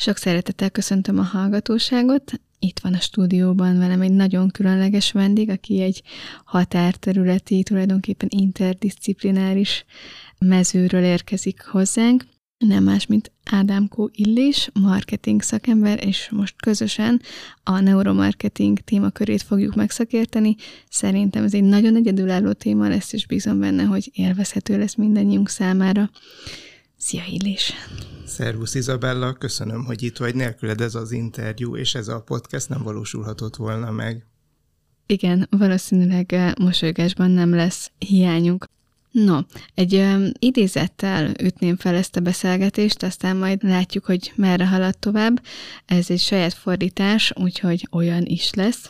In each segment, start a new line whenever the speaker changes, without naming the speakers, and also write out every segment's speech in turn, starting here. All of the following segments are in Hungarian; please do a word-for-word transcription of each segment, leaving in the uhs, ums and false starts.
Sok szeretettel köszöntöm a hallgatóságot. Itt van a stúdióban velem egy nagyon különleges vendég, aki egy határterületi, tulajdonképpen interdisziplináris mezőről érkezik hozzánk. Nem más, mint Ádámkó Illés, marketing szakember, és most közösen a neuromarketing témakörét fogjuk megszakérteni. Szerintem ez egy nagyon egyedülálló téma lesz, és bízom benne, hogy élvezhető lesz mindannyiunk számára. Szia, Illés!
Szervusz, Izabella, köszönöm, hogy itt vagy. Nélküled ez az interjú, és ez a podcast nem valósulhatott volna meg.
Igen, valószínűleg mosolygásban nem lesz hiányunk. No, egy ö, idézettel ütném fel ezt a beszélgetést, aztán majd látjuk, hogy merre halad tovább. Ez egy saját fordítás, úgyhogy olyan is lesz.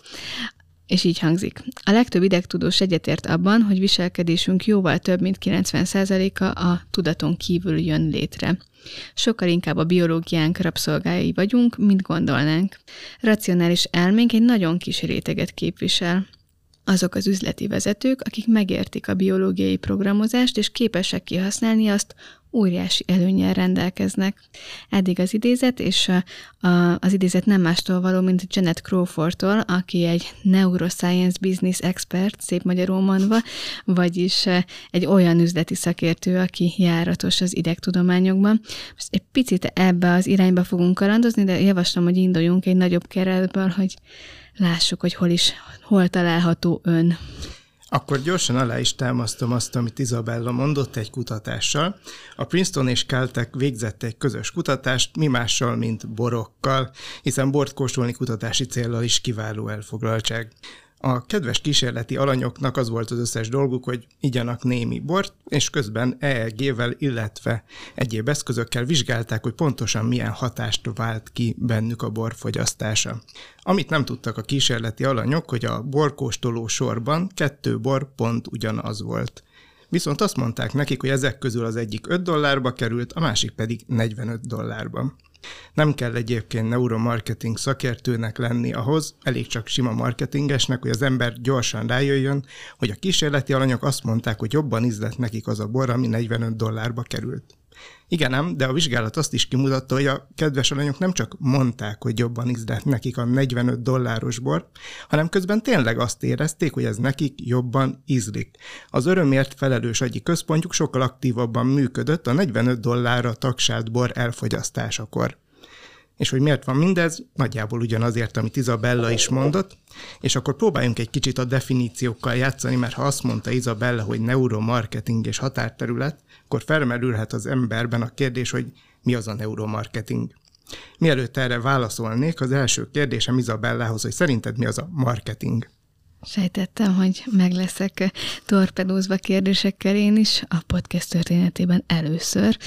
És így hangzik. A legtöbb idegtudós egyetért abban, hogy viselkedésünk jóval több, mint kilencven százaléka a tudaton kívül jön létre. Sokkal inkább a biológiánk rabszolgái vagyunk, mint gondolnánk. Racionális elménk egy nagyon kis réteget képvisel. Azok az üzleti vezetők, akik megértik a biológiai programozást, és képesek kihasználni azt, óriási előnnyel rendelkeznek. Eddig az idézet, és a, a, az idézet nem mástól való, mint Janet Crawfordtól, aki egy neuroscience business expert, szép magyarul mondva, vagyis egy olyan üzleti szakértő, aki járatos az idegtudományokban. Most egy picit ebbe az irányba fogunk kalandozni, de javaslom, hogy induljunk egy nagyobb keretből, hogy lássuk, hogy hol is, hol található ön.
Akkor gyorsan alá is támasztom azt, amit Izabella mondott egy kutatással. A Princeton és Caltech végzett egy közös kutatást, mi mással, mint borokkal, hiszen bort kóstolni kutatási céllal is kiváló elfoglaltság. A kedves kísérleti alanyoknak az volt az összes dolguk, hogy igyanak némi bort, és közben é e gé-vel, illetve egyéb eszközökkel vizsgálták, hogy pontosan milyen hatást vált ki bennük a bor fogyasztása. Amit nem tudtak a kísérleti alanyok, hogy a borkóstoló sorban kettő bor pont ugyanaz volt. Viszont azt mondták nekik, hogy ezek közül az egyik öt dollárba került, a másik pedig negyvenöt dollárba. Nem kell egyébként neuromarketing szakértőnek lenni ahhoz, elég csak sima marketingesnek, hogy az ember gyorsan rájöjjön, hogy a kísérleti alanyok azt mondták, hogy jobban ízlett nekik az a bor, ami negyvenöt dollárba került. Igen ám, de a vizsgálat azt is kimutatta, hogy a kedves alanyok nem csak mondták, hogy jobban ízlett nekik a negyvenöt dolláros bor, hanem közben tényleg azt érezték, hogy ez nekik jobban ízlik. Az örömért felelős agyi központjuk sokkal aktívabban működött a negyvenöt dollárra tagsált bor elfogyasztásakor. És hogy miért van mindez? Nagyjából ugyanazért, amit Izabella is mondott, és akkor próbáljunk egy kicsit a definíciókkal játszani, mert ha azt mondta Izabella, hogy neuromarketing és határterület, akkor felmerülhet az emberben a kérdés, hogy mi az a neuromarketing. Mielőtt erre válaszolnék, az első kérdésem Izabellához, hogy szerinted mi az a marketing?
Sejtettem, hogy meg leszek torpedózva kérdésekkel én is a podcast történetében először.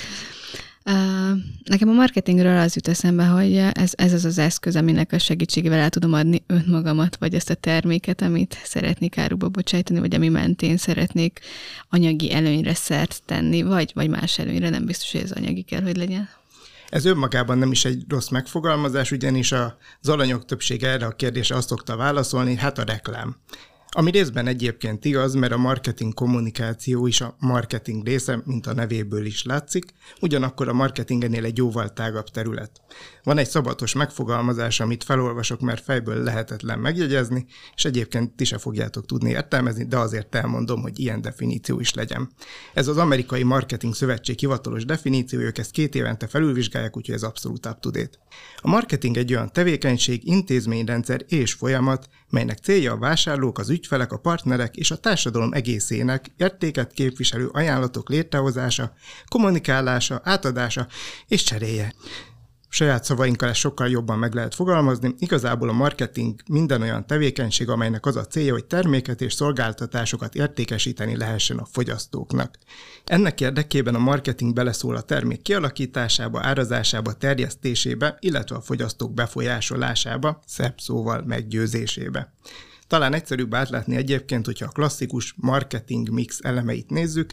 Uh, nekem a marketingről az jut eszembe, hogy ez, ez az az eszköz, aminek a segítségével el tudom adni önmagamat, vagy ezt a terméket, amit szeretnék áruba bocsájtani, vagy ami mentén szeretnék anyagi előnyre szert tenni, vagy, vagy más előnyre, nem biztos, hogy ez anyagi kell, hogy legyen.
Ez önmagában nem is egy rossz megfogalmazás, ugyanis az alanyok többsége erre a kérdésre azt szokta válaszolni, hát a reklám. Ami részben egyébként igaz, mert a marketing kommunikáció is a marketing része, mint a nevéből is látszik, ugyanakkor a marketingenél egy jóval tágabb terület. Van egy szabatos megfogalmazás, amit felolvasok, mert fejből lehetetlen megjegyezni, és egyébként ti se fogjátok tudni értelmezni, de azért elmondom, hogy ilyen definíció is legyen. Ez az Amerikai Marketing Szövetség hivatalos definíció, ők ezt két évente felülvizsgálják, úgyhogy ez abszolút up-to-date. A marketing egy olyan tevékenység, intézményrendszer és folyamat, melynek célja a vásárlók, az ügyfelek, a partnerek és a társadalom egészének értéket képviselő ajánlatok létrehozása, kommunikálása, átadása és cseréje. Saját szavainkkal ezt sokkal jobban meg lehet fogalmazni. Igazából a marketing minden olyan tevékenység, amelynek az a célja, hogy terméket és szolgáltatásokat értékesíteni lehessen a fogyasztóknak. Ennek érdekében a marketing beleszól a termék kialakításába, árazásába, terjesztésébe, illetve a fogyasztók befolyásolásába, szebb szóval meggyőzésébe. Talán egyszerűbb átlátni egyébként, hogyha a klasszikus marketing mix elemeit nézzük,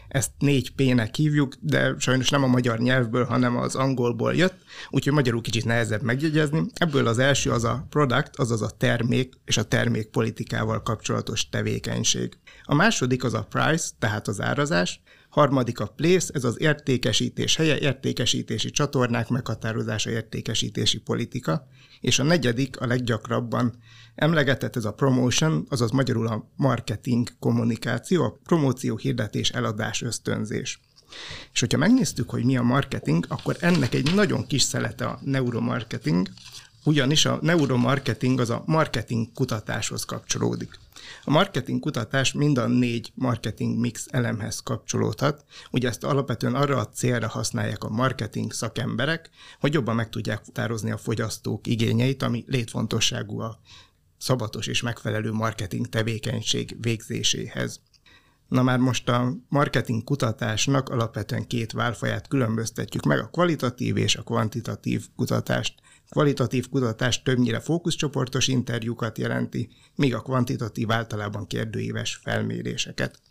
Ezt négy P-nek hívjuk, de sajnos nem a magyar nyelvből, hanem az angolból jött, úgyhogy magyarul kicsit nehezebb megjegyezni. Ebből az első az a product, azaz a termék és a termékpolitikával kapcsolatos tevékenység. A második az a price, tehát az árazás. Harmadik a place, ez az értékesítés helye, értékesítési csatornák meghatározása, értékesítési politika. És a negyedik, a leggyakrabban emlegetett, ez a promotion, azaz magyarul a marketing kommunikáció, a promóció, hirdetés, eladás, ösztönzés. És hogyha megnéztük, hogy mi a marketing, akkor ennek egy nagyon kis szelete a neuromarketing, ugyanis a neuromarketing az a marketing kutatáshoz kapcsolódik. A marketing kutatás mind a négy marketing mix elemhez kapcsolódhat. Ugye ezt alapvetően arra a célra használják a marketing szakemberek, hogy jobban meg tudják határozni a fogyasztók igényeit, ami létfontosságú a szabatos és megfelelő marketing tevékenység végzéséhez. Na már most a marketing kutatásnak alapvetően két válfaját különböztetjük meg, a kvalitatív és a kvantitatív kutatást. Kvalitatív kutatás többnyire fókuszcsoportos interjúkat jelenti, míg a kvantitatív általában kérdőíves felméréseket.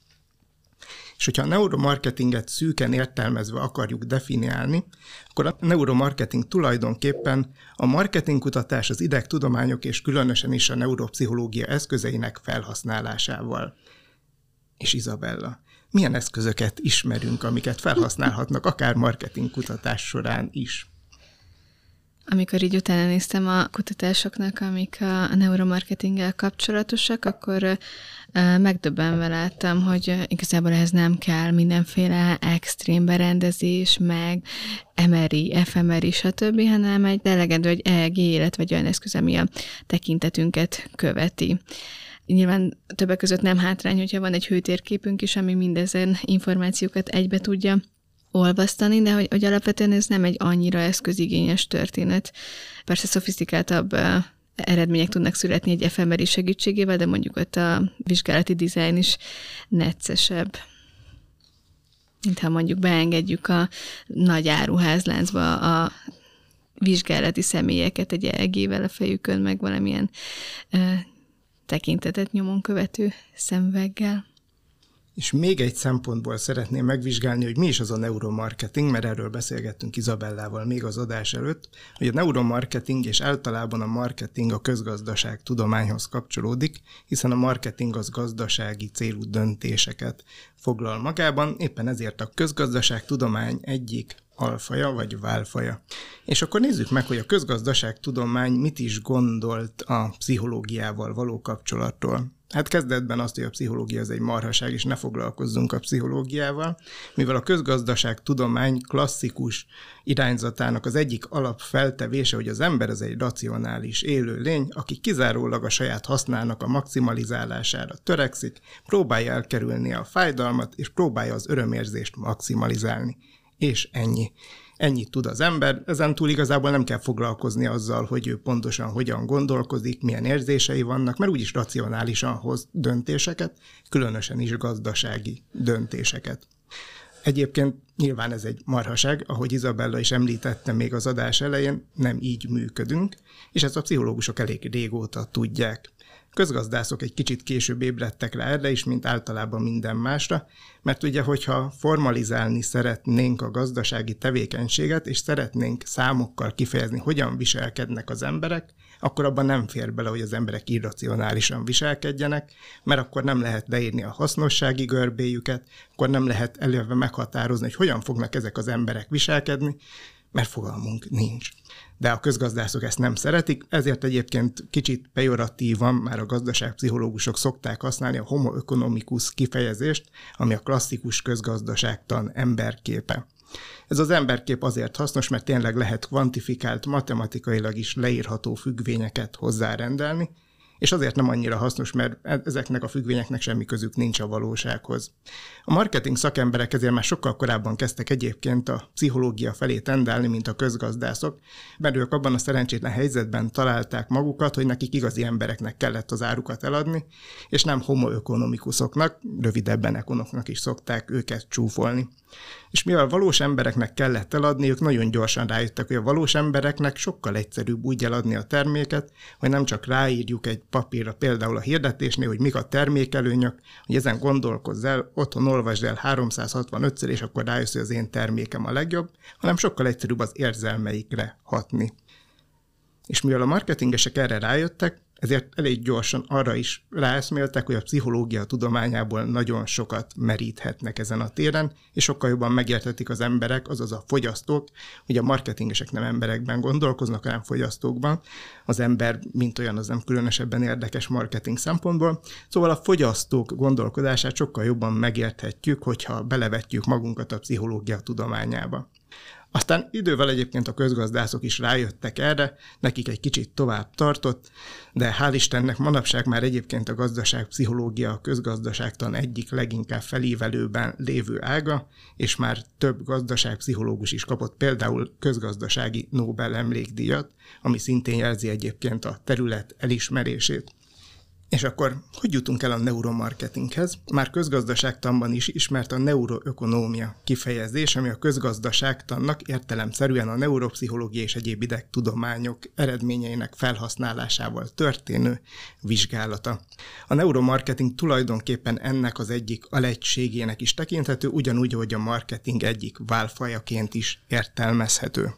És hogyha a neuromarketinget szűken értelmezve akarjuk definiálni, akkor a neuromarketing tulajdonképpen a marketingkutatás az idegtudományok és különösen is a neuropszichológia eszközeinek felhasználásával. És Izabella, milyen eszközöket ismerünk, amiket felhasználhatnak akár marketingkutatás során is?
Amikor így utána néztem a kutatásoknak, amik a neuromarketinggel kapcsolatosak, akkor megdöbbenve láttam, hogy igazából ehhez nem kell mindenféle extrém berendezés, meg em er i, ef em er i, stb., hanem egy elegendő, egy é e gé, illetve egy olyan eszköz, ami a tekintetünket követi. Nyilván többek között nem hátrány, hogyha van egy hőtérképünk is, ami mindezen információkat egybe tudja olvasztani, de hogy, hogy alapvetően ez nem egy annyira eszközigényes történet. Persze szofisztikáltabb uh, eredmények tudnak születni egy ef em er i segítségével, de mondjuk ott a vizsgálati dizájn is neccesebb. Mintha mondjuk beengedjük a nagy áruházláncba a vizsgálati személyeket egy é e gével a fejükön, meg valamilyen uh, tekintetet nyomon követő szemüveggel.
És még egy szempontból szeretném megvizsgálni, hogy mi is az a neuromarketing, mert erről beszélgettünk Izabellával még az adás előtt, hogy a neuromarketing és általában a marketing a közgazdaság tudományhoz kapcsolódik, hiszen a marketing az gazdasági célú döntéseket foglal magában, éppen ezért a közgazdaság tudomány egyik alfaja vagy válfaja. És akkor nézzük meg, hogy a közgazdaságtudomány mit is gondolt a pszichológiával való kapcsolatról. Hát kezdetben azt, hogy a pszichológia az egy marhaság, és ne foglalkozzunk a pszichológiával, mivel a közgazdaságtudomány klasszikus irányzatának az egyik alapfeltevése, hogy az ember az egy racionális élő lény, aki kizárólag a saját hasznának a maximalizálására törekszik, próbálja elkerülni a fájdalmat, és próbálja az örömérzést maximalizálni. És ennyi. Ennyit tud az ember, ezen túl igazából nem kell foglalkozni azzal, hogy ő pontosan hogyan gondolkozik, milyen érzései vannak, mert úgyis racionálisan hoz döntéseket, különösen is gazdasági döntéseket. Egyébként nyilván ez egy marhaság, ahogy Izabella is említette még az adás elején, nem így működünk, és ezt a pszichológusok elég régóta tudják. Közgazdászok egy kicsit később ébredtek rá erre is, mint általában minden másra, mert ugye, hogyha formalizálni szeretnénk a gazdasági tevékenységet, és szeretnénk számokkal kifejezni, hogyan viselkednek az emberek, akkor abban nem fér bele, hogy az emberek irracionálisan viselkedjenek, mert akkor nem lehet leírni a hasznossági görbéjüket, akkor nem lehet előre meghatározni, hogy hogyan fognak ezek az emberek viselkedni, mert fogalmunk nincs. De a közgazdászok ezt nem szeretik, ezért egyébként kicsit pejoratívan már a gazdaságpszichológusok szokták használni a homo economicus kifejezést, ami a klasszikus közgazdaságtan emberképe. Ez az emberkép azért hasznos, mert tényleg lehet kvantifikált, matematikailag is leírható függvényeket hozzárendelni, és azért nem annyira hasznos, mert ezeknek a függvényeknek semmi közük nincs a valósághoz. A marketing szakemberek ezért már sokkal korábban kezdtek egyébként a pszichológia felé tendálni, mint a közgazdászok, mert ők abban a szerencsétlen helyzetben találták magukat, hogy nekik igazi embereknek kellett az árukat eladni, és nem homo economicusoknak, rövidebben ekonoknak is szokták őket csúfolni. És mivel valós embereknek kellett eladni, ők nagyon gyorsan rájöttek, hogy a valós embereknek sokkal egyszerűbb úgy eladni a terméket, hogy nem csak ráírjuk egy papírra, például a hirdetésnél, hogy mik a termékelőnyök, hogy ezen gondolkozz el, otthon olvasd el háromszázhatvanötször, és akkor rájössz, hogy az én termékem a legjobb, hanem sokkal egyszerűbb az érzelmeikre hatni. És mivel a marketingesek erre rájöttek, ezért elég gyorsan arra is ráeszméltek, hogy a pszichológia tudományából nagyon sokat meríthetnek ezen a téren, és sokkal jobban megérthetik az emberek, azaz a fogyasztók, hogy a marketingesek nem emberekben gondolkoznak, hanem fogyasztókban. Az ember, mint olyan, az nem különösebben érdekes marketing szempontból. Szóval a fogyasztók gondolkodását sokkal jobban megérthetjük, hogyha belevetjük magunkat a pszichológia tudományába. Aztán idővel egyébként a közgazdászok is rájöttek erre, nekik egy kicsit tovább tartott, de hál' Istennek manapság már egyébként a gazdaságpszichológia a közgazdaságtan egyik leginkább felívelőben lévő ága, és már több gazdaságpszichológus is kapott például közgazdasági Nobel-emlékdíjat, ami szintén jelzi egyébként a terület elismerését. És akkor hogy jutunk el a neuromarketinghez? Már közgazdaságtanban is ismert a neuroökonómia kifejezés, ami a közgazdaságtannak értelemszerűen a neuropszichológia és egyéb idegtudományok eredményeinek felhasználásával történő vizsgálata. A neuromarketing tulajdonképpen ennek az egyik alegységének is tekinthető, ugyanúgy, hogy a marketing egyik válfajaként is értelmezhető.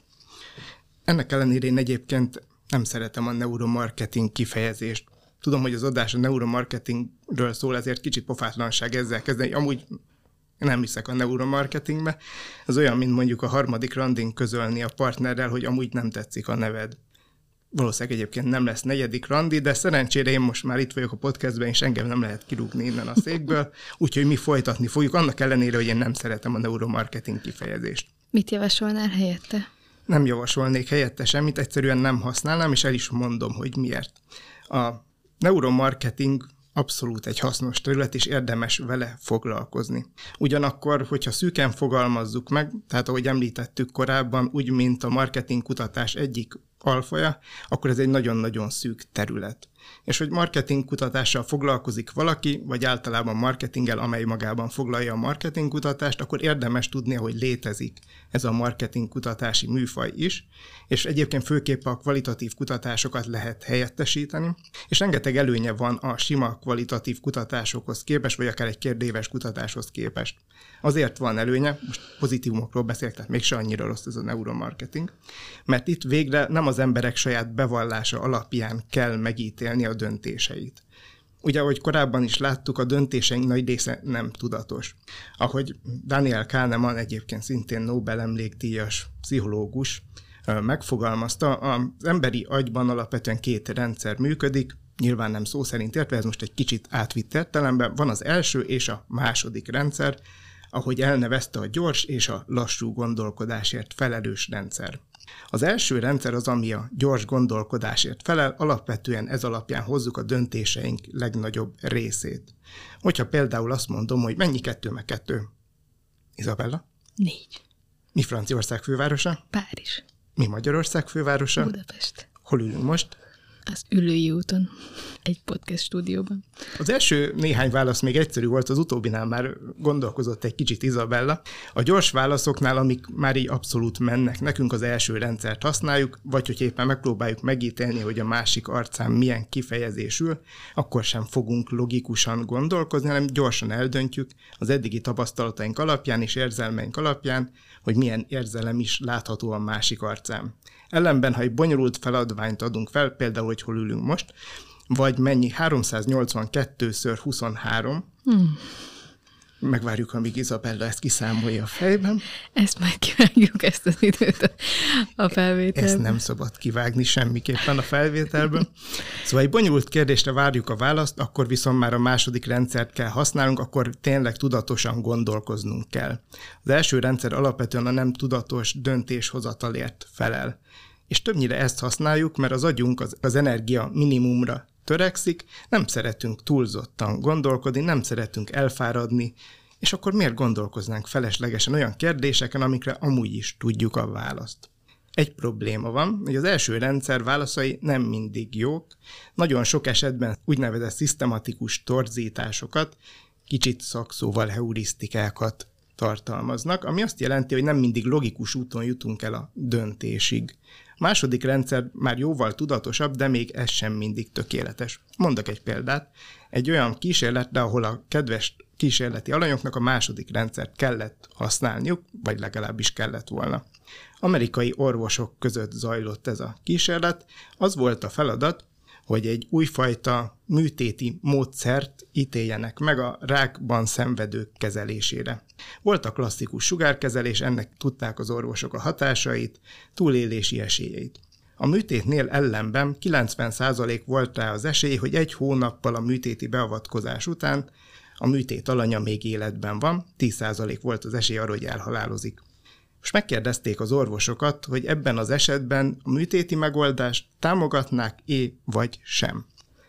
Ennek ellenére én egyébként nem szeretem a neuromarketing kifejezést. Tudom, hogy az adás a neuromarketingről szól, ezért kicsit pofátlanság ezzel kezdeni. Amúgy nem hiszek a neuromarketingbe. Ez olyan, mint mondjuk a harmadik randin közölni a partnerrel, hogy amúgy nem tetszik a neved. Valószínűleg egyébként nem lesz negyedik randi, de szerencsére én most már itt vagyok a podcastben, és engem nem lehet kirúgni innen a székből, úgyhogy mi folytatni fogjuk, annak ellenére, hogy én nem szeretem a neuromarketing kifejezést.
Mit javasolnál helyette?
Nem javasolnék helyette semmit, egyszerűen nem használnám, és el is mondom, hogy miért. A neuromarketing abszolút egy hasznos terület, és érdemes vele foglalkozni. Ugyanakkor, hogyha szűken fogalmazzuk meg, tehát ahogy említettük korábban, úgy, mint a marketing kutatás egyik alfaja, akkor ez egy nagyon-nagyon szűk terület. És hogy marketing kutatással foglalkozik valaki, vagy általában marketinggel, amely magában foglalja a marketing kutatást, akkor érdemes tudni, hogy létezik ez a marketing kutatási műfaj is, és egyébként főképp a kvalitatív kutatásokat lehet helyettesíteni, és rengeteg előnye van a sima kvalitatív kutatásokhoz képest, vagy akár egy kérdéves kutatáshoz képest. Azért van előnye, most pozitívumokról beszélek, tehát mégse annyira rossz ez a neuromarketing, mert itt végre nem az emberek saját bevallása alapján kell megítélni a döntéseit. Ugye, ahogy korábban is láttuk, a döntéseink nagy része nem tudatos. Ahogy Daniel Kahneman, egyébként szintén Nobel-emlékdíjas pszichológus megfogalmazta, az emberi agyban alapvetően két rendszer működik, nyilván nem szó szerint értve, ez most egy kicsit átvitt értelemben, van az első és a második rendszer, ahogy elnevezte, a gyors és a lassú gondolkodásért felelős rendszer. Az első rendszer az, ami a gyors gondolkodásért felel, alapvetően ez alapján hozzuk a döntéseink legnagyobb részét. Hogyha például azt mondom, hogy mennyi kettő meg kettő? Izabella?
Négy.
Mi Franciaország fővárosa?
Párizs.
Mi Magyarország fővárosa?
Budapest.
Hol ülünk most?
Az Üllői úton, egy podcast stúdióban.
Az első néhány válasz még egyszerű volt, az utóbbinál már gondolkozott egy kicsit Izabella. A gyors válaszoknál, amik már így abszolút mennek, nekünk az első rendszert használjuk, vagy hogy éppen megpróbáljuk megítélni, hogy a másik arcán milyen kifejezésül, akkor sem fogunk logikusan gondolkozni, hanem gyorsan eldöntjük az eddigi tapasztalataink alapján és érzelmeink alapján, hogy milyen érzelem is látható a másik arcán. Ellenben, ha egy bonyolult feladványt adunk fel, például, hogy hol ülünk most, vagy mennyi háromszáznyolcvankettőször huszonhárom, hmm. megvárjuk, amíg Izabella ezt kiszámolja a fejben.
Ezt majd kivágjuk, ezt az időt a felvételben.
Ezt nem szabad kivágni semmiképpen a felvételből. Szóval egy bonyolult kérdésre várjuk a választ, akkor viszont már a második rendszert kell használnunk, akkor tényleg tudatosan gondolkoznunk kell. Az első rendszer alapvetően a nem tudatos döntéshozatalért felel. És többnyire ezt használjuk, mert az agyunk az, az energia minimumra törekszik, nem szeretünk túlzottan gondolkodni, nem szeretünk elfáradni, és akkor miért gondolkoznánk feleslegesen olyan kérdéseken, amikre amúgy is tudjuk a választ. Egy probléma van, hogy az első rendszer válaszai nem mindig jók, nagyon sok esetben úgynevezett szisztematikus torzításokat, kicsit szakszóval heurisztikákat tartalmaznak, ami azt jelenti, hogy nem mindig logikus úton jutunk el a döntésig. A második rendszer már jóval tudatosabb, de még ez sem mindig tökéletes. Mondok egy példát. Egy olyan kísérletre, ahol a kedves kísérleti alanyoknak a második rendszert kellett használniuk, vagy legalábbis kellett volna. Amerikai orvosok között zajlott ez a kísérlet. Az volt a feladat, hogy egy újfajta műtéti módszert ítéljenek meg a rákban szenvedők kezelésére. Volt a klasszikus sugárkezelés, ennek tudták az orvosok a hatásait, túlélési esélyeit. A műtétnél ellenben kilencven százalék volt rá az esély, hogy egy hónappal a műtéti beavatkozás után a műtét alanya még életben van, tíz százalék volt az esély arra, hogy elhalálozik. Most megkérdezték az orvosokat, hogy ebben az esetben a műtéti megoldást támogatnák-é vagy sem.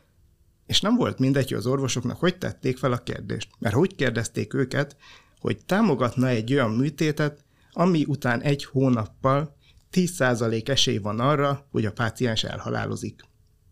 És nem volt mindegy, hogy az orvosoknak hogy tették fel a kérdést. Mert úgy kérdezték őket, hogy támogatna egy olyan műtétet, ami után egy hónappal tíz százalék esély van arra, hogy a páciens elhalálozik.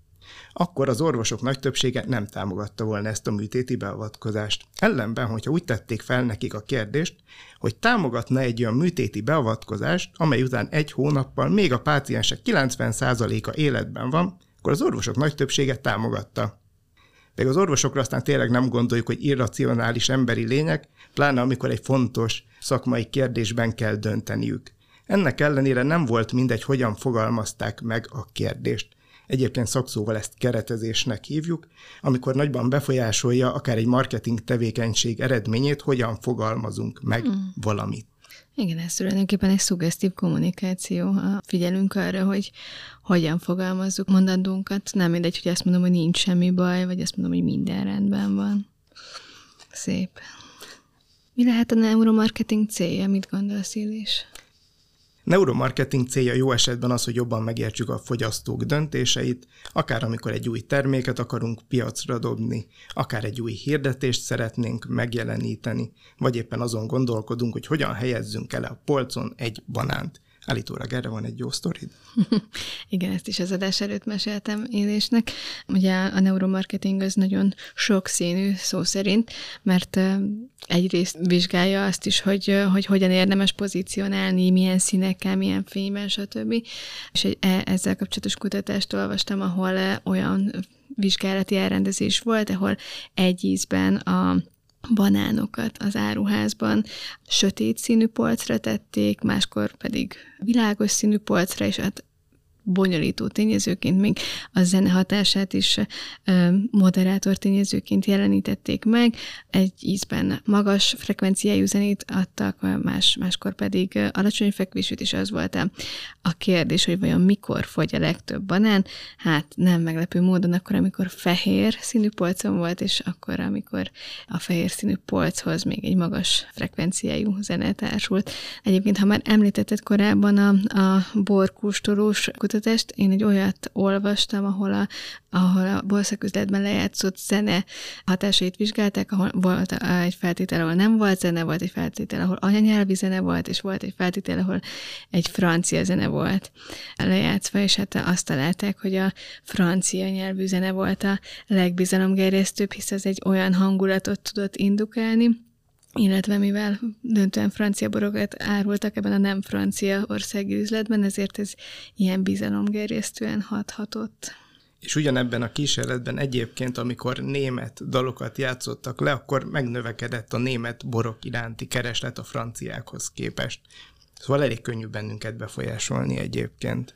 Akkor az orvosok nagy többsége nem támogatta volna ezt a műtéti beavatkozást. Ellenben, hogyha úgy tették fel nekik a kérdést, hogy támogatna egy olyan műtéti beavatkozást, amely után egy hónappal még a páciensek kilencven százaléka életben van, akkor az orvosok nagy többsége támogatta. De az orvosokra aztán tényleg nem gondoljuk, hogy irracionális emberi lények, pláne amikor egy fontos szakmai kérdésben kell dönteniük. Ennek ellenére nem volt mindegy, hogyan fogalmazták meg a kérdést. Egyébként szakszóval ezt keretezésnek hívjuk, amikor nagyban befolyásolja akár egy marketing tevékenység eredményét, hogyan fogalmazunk meg mm. valamit.
Igen, ez tulajdonképpen egy szuggesztív kommunikáció. Figyelünk arra, hogy hogyan fogalmazzuk mondandónkat. Nem mindegy, hogy azt mondom, hogy nincs semmi baj, vagy azt mondom, hogy minden rendben van. Szép. Mi lehet a neuromarketing célja? Mit gondolsz, Illés?
Neuromarketing célja jó esetben az, hogy jobban megértsük a fogyasztók döntéseit, akár amikor egy új terméket akarunk piacra dobni, akár egy új hirdetést szeretnénk megjeleníteni, vagy éppen azon gondolkodunk, hogy hogyan helyezzünk el a polcon egy banánt. Állítólag erre van egy jó sztorid?
Igen, ezt is az adás előtt meséltem Illésnek. Ugye a neuromarketing az nagyon sokszínű szó szerint, mert egyrészt vizsgálja azt is, hogy, hogy hogyan érdemes pozícionálni, milyen színekkel, milyen fényben, stb. És egy, ezzel kapcsolatos kutatást olvastam, ahol olyan vizsgálati elrendezés volt, ahol egy ízben a banánokat az áruházban sötét színű polcra tették, máskor pedig világos színű polcra, és hát bonyolító tényezőként még a zene hatását is moderátor tényezőként jelenítették meg. Egy ízben magas frekvenciájú zenét adtak, más, máskor pedig alacsony fekvésűt, és az volt a, a kérdés, hogy vajon mikor fogy a legtöbb banán. Hát nem meglepő módon akkor, amikor fehér színű polcon volt, és akkor, amikor a fehér színű polchoz még egy magas frekvenciájú zene társult. Egyébként, ha már említetted korábban a, a borkóstolós kutatást, én egy olyat olvastam, ahol a, ahol a borszaküzletben lejátszott zene hatásait vizsgálták, ahol volt egy feltétel, ahol nem volt zene, volt egy feltétel, ahol anyanyelvi zene volt, és volt egy feltétel, ahol egy francia zene volt lejátszva, és hát azt találták, hogy a francia nyelvű zene volt a legbizalomgerjesztőbb, hisz ez egy olyan hangulatot tudott indukálni, illetve mivel döntően francia borokat árultak ebben a nem francia országi üzletben, ezért ez ilyen bizalomgerjesztően hathatott.
És ugyanebben a kísérletben egyébként, amikor német dalokat játszottak le, akkor megnövekedett a német borok iránti kereslet a franciákhoz képest. Szóval elég könnyű bennünket befolyásolni egyébként.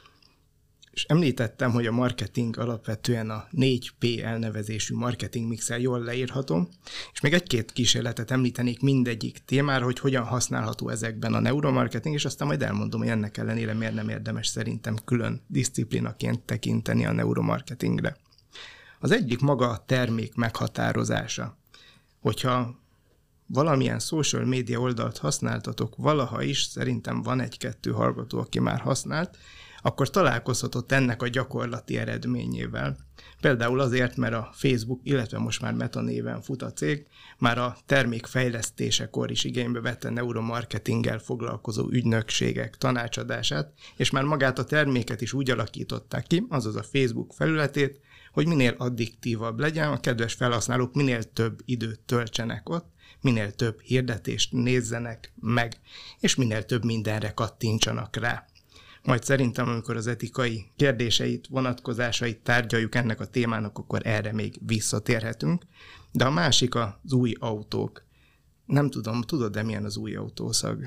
És említettem, hogy a marketing alapvetően a négy pé elnevezésű marketing mixel jól leírható, és még egy-két kísérletet említenék mindegyik témára, hogy hogyan használható ezekben a neuromarketing, és aztán majd elmondom, hogy ennek ellenére miért nem érdemes szerintem külön diszciplinaként tekinteni a neuromarketingre. Az egyik maga a termék meghatározása. Hogyha valamilyen social media oldalt használtatok valaha is, szerintem van egy-kettő hallgató, aki már használt, akkor találkozhatott ennek a gyakorlati eredményével. Például azért, mert a Facebook, illetve most már Meta néven fut a cég, már a termékfejlesztésekor is igénybe vette neuromarketinggel foglalkozó ügynökségek tanácsadását, és már magát a terméket is úgy alakították ki, azaz a Facebook felületét, hogy minél addiktívabb legyen, a kedves felhasználók minél több időt töltsenek ott, minél több hirdetést nézzenek meg, és minél több mindenre kattintsanak rá. Majd szerintem, amikor az etikai kérdéseit, vonatkozásait tárgyaljuk ennek a témának, akkor erre még visszatérhetünk. De a másik az új autók. Nem tudom, tudod-e milyen az új autószag?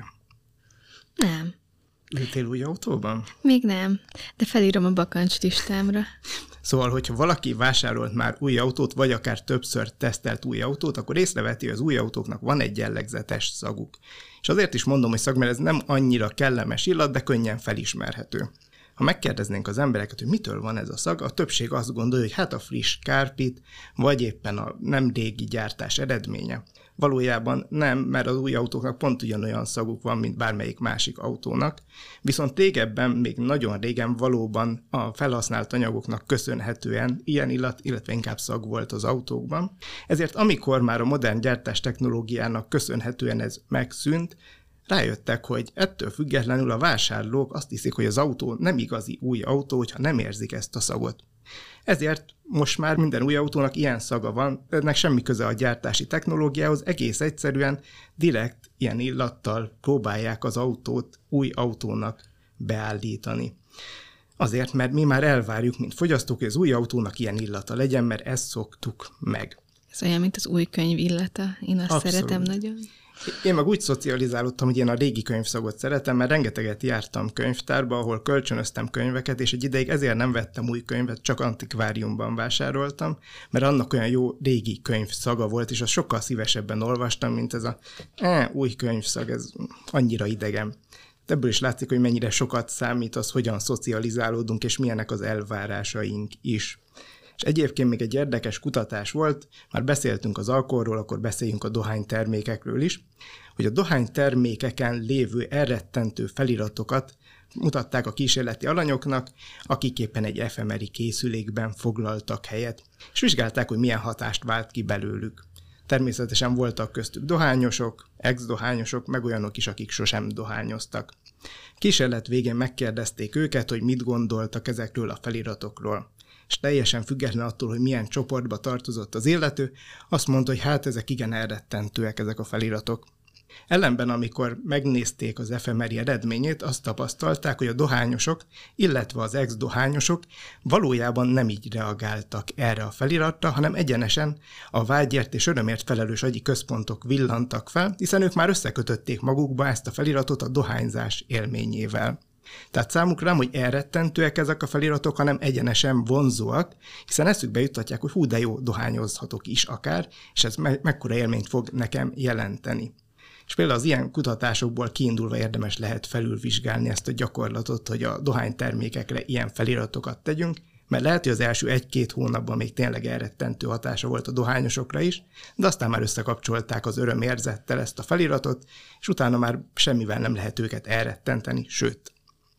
Nem.
Ültél új autóban?
Még nem, de felírom a bakancs listámra.
Szóval, hogyha valaki vásárolt már új autót, vagy akár többször tesztelt új autót, akkor észreveti, hogy az új autóknak van egy jellegzetes szaguk. És azért is mondom, hogy szag, mert ez nem annyira kellemes illat, de könnyen felismerhető. Ha megkérdeznénk az embereket, hogy mitől van ez a szag, a többség azt gondolja, hogy hát a friss kárpit, vagy éppen a nem régi gyártás eredménye. Valójában nem, mert az új autóknak pont ugyanolyan szaguk van, mint bármelyik másik autónak, viszont régebben, még nagyon régen valóban a felhasznált anyagoknak köszönhetően ilyen illat, illetve inkább szag volt az autókban. Ezért amikor már a modern gyártás technológiának köszönhetően ez megszűnt, rájöttek, hogy ettől függetlenül a vásárlók azt hiszik, hogy az autó nem igazi új autó, hogyha nem érzik ezt a szagot. Ezért most már minden új autónak ilyen szaga van, ennek semmi köze a gyártási technológiához, egész egyszerűen direkt ilyen illattal próbálják az autót új autónak beállítani. Azért, mert mi már elvárjuk, mint fogyasztók, hogy az új autónak ilyen illata legyen, mert ezt szoktuk meg.
Ez olyan, mint az új könyv illata. Én azt Abszolút. Szeretem nagyon.
Én meg úgy szocializálódtam, hogy én a régi könyvszagot szeretem, mert rengeteget jártam könyvtárba, ahol kölcsönöztem könyveket, és egy ideig ezért nem vettem új könyvet, csak antikváriumban vásároltam, mert annak olyan jó régi könyvszaga volt, és azt sokkal szívesebben olvastam, mint ez a eh, új könyvszag, ez annyira idegen. Ebből is látszik, hogy mennyire sokat számít az, hogyan szocializálódunk, és milyenek az elvárásaink is. És egyébként még egy érdekes kutatás volt, már beszéltünk az alkoholról, akkor beszéljünk a dohánytermékekről is, hogy a dohánytermékeken lévő elrettentő feliratokat mutatták a kísérleti alanyoknak, akik éppen egy efemeri készülékben foglaltak helyet, és vizsgálták, hogy milyen hatást vált ki belőlük. Természetesen voltak köztük dohányosok, ex-dohányosok, meg olyanok is, akik sosem dohányoztak. Kísérlet végén megkérdezték őket, hogy mit gondoltak ezekről a feliratokról. És teljesen független attól, hogy milyen csoportba tartozott az illető, azt mondta, hogy hát ezek igen elrettentőek ezek a feliratok. Ellenben, amikor megnézték az efemeri eredményét, azt tapasztalták, hogy a dohányosok, illetve az ex-dohányosok valójában nem így reagáltak erre a feliratra, hanem egyenesen a vágyért és örömért felelős agyi központok villantak fel, hiszen ők már összekötötték magukba ezt a feliratot a dohányzás élményével. Tehát számukra nem, hogy elrettentőek ezek a feliratok, hanem egyenesen vonzóak, hiszen eszükbe juttatják, hogy hú, de jó, dohányozhatok is akár, és ez me- mekkora élményt fog nekem jelenteni. És például az ilyen kutatásokból kiindulva érdemes lehet felülvizsgálni ezt a gyakorlatot, hogy a dohánytermékekre ilyen feliratokat tegyünk, mert lehet, hogy az első egy-két hónapban még tényleg elrettentő hatása volt a dohányosokra is, de aztán már összekapcsolták az örömérzettel ezt a feliratot, és utána már semmivel nem lehet őket elrettenteni, sőt.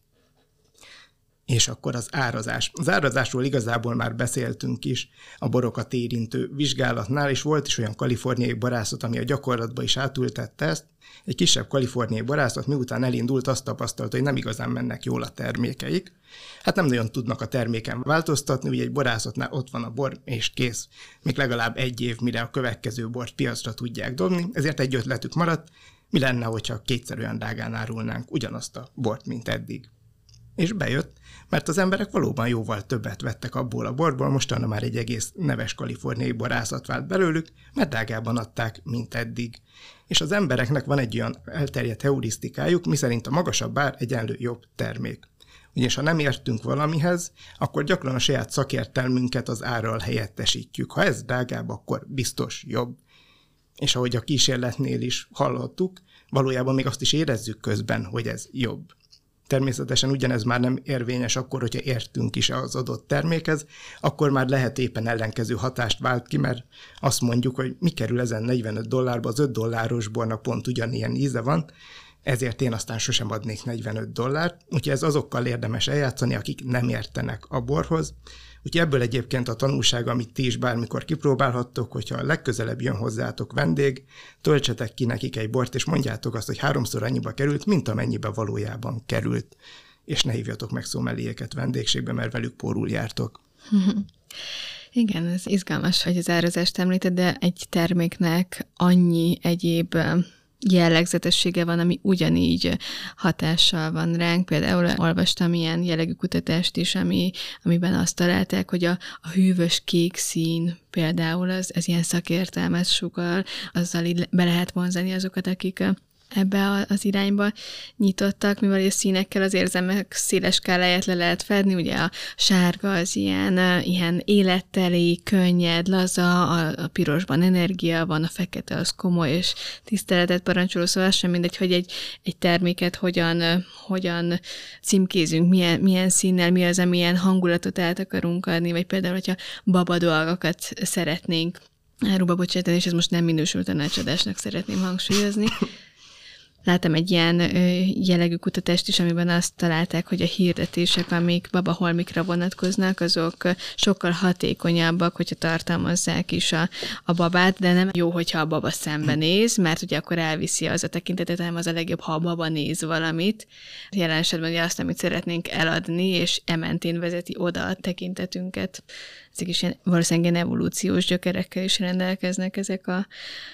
És akkor az árazás. Az árazásról igazából már beszéltünk is a borokat érintő vizsgálatnál, és volt is olyan kaliforniai borászat, ami a gyakorlatba is átültette ezt. Egy kisebb kaliforniai borászat miután elindult, azt tapasztalta, hogy nem igazán mennek jól a termékeik. Hát nem nagyon tudnak a terméken változtatni, ugye egy borászatnál ott van a bor, és kész. Még legalább egy év, mire a következő bort piacra tudják dobni, ezért egy ötletük maradt, mi lenne, hogyha kétszer olyan drágán árulnánk ugyanazt a bort, mint eddig. És bejött, mert az emberek valóban jóval többet vettek abból a borból, mostanra már egy egész neves kaliforniai borászat vált belőlük, mert drágában adták, mint eddig. És az embereknek van egy olyan elterjedt heurisztikájuk, miszerint a magasabb ár egyenlő jobb termék. Ugyanis ha nem értünk valamihez, akkor gyakran a saját szakértelmünket az árral helyettesítjük. Ha ez drágább, akkor biztos jobb. És ahogy a kísérletnél is hallhattuk, valójában még azt is érezzük közben, hogy ez jobb. Természetesen ugyanez már nem érvényes akkor, hogyha értünk is az adott termékhez, akkor már lehet éppen ellenkező hatást vált ki, mert azt mondjuk, hogy mi kerül ezen negyvenöt dollárba, az öt dolláros bornak pont ugyanilyen íze van, ezért én aztán sosem adnék negyvenöt dollárt, úgyhogy ez azokkal érdemes eljátszani, akik nem értenek a borhoz. Úgyhogy ebből egyébként a tanulság, amit ti is bármikor kipróbálhattok, hogyha a legközelebb jön hozzátok vendég, töltsetek ki nekik egy bort, és mondjátok azt, hogy háromszor annyiba került, mint amennyibe valójában került. És ne hívjatok meg szomeliéket vendégségbe, mert velük pórul jártok.
Igen, ez izgalmas, hogy az árazást említed, de egy terméknek annyi egyéb jellegzetessége van, ami ugyanígy hatással van ránk. Például olvastam ilyen jellegű kutatást is, ami, amiben azt találták, hogy a, a hűvös kék szín például az, ez ilyen szakértelmet sugall, azzal így be lehet vonzani azokat, akik ebbe az irányba nyitottak, mivel a színekkel az érzelmek széles skáláját le lehet fedni, ugye a sárga az ilyen, ilyen életteli, könnyed, laza, a, a pirosban energia van, a fekete az komoly és tiszteletet parancsoló, szóval az sem mindegy, hogy egy, egy terméket hogyan, hogyan címkézünk, milyen, milyen színnel, mi az, amilyen hangulatot át akarunk adni, vagy például, hogyha baba dolgokat szeretnénk áruba bocsátani, és ez most nem minősül tanácsadásnak, szeretném hangsúlyozni. Láttam egy ilyen jellegű kutatást is, amiben azt találták, hogy a hirdetések, amik babaholmikra vonatkoznak, azok sokkal hatékonyabbak, hogyha tartalmazzák is a, a babát, de nem jó, hogyha a baba szembenéz, mert ugye akkor elviszi az a tekintetet, hanem az a legjobb, ha a baba néz valamit. Jelen esetben ugye azt, amit szeretnénk eladni, és ementén vezeti oda a tekintetünket. Ezek is ilyen valószínűleg evolúciós gyökerekkel is rendelkeznek ezek a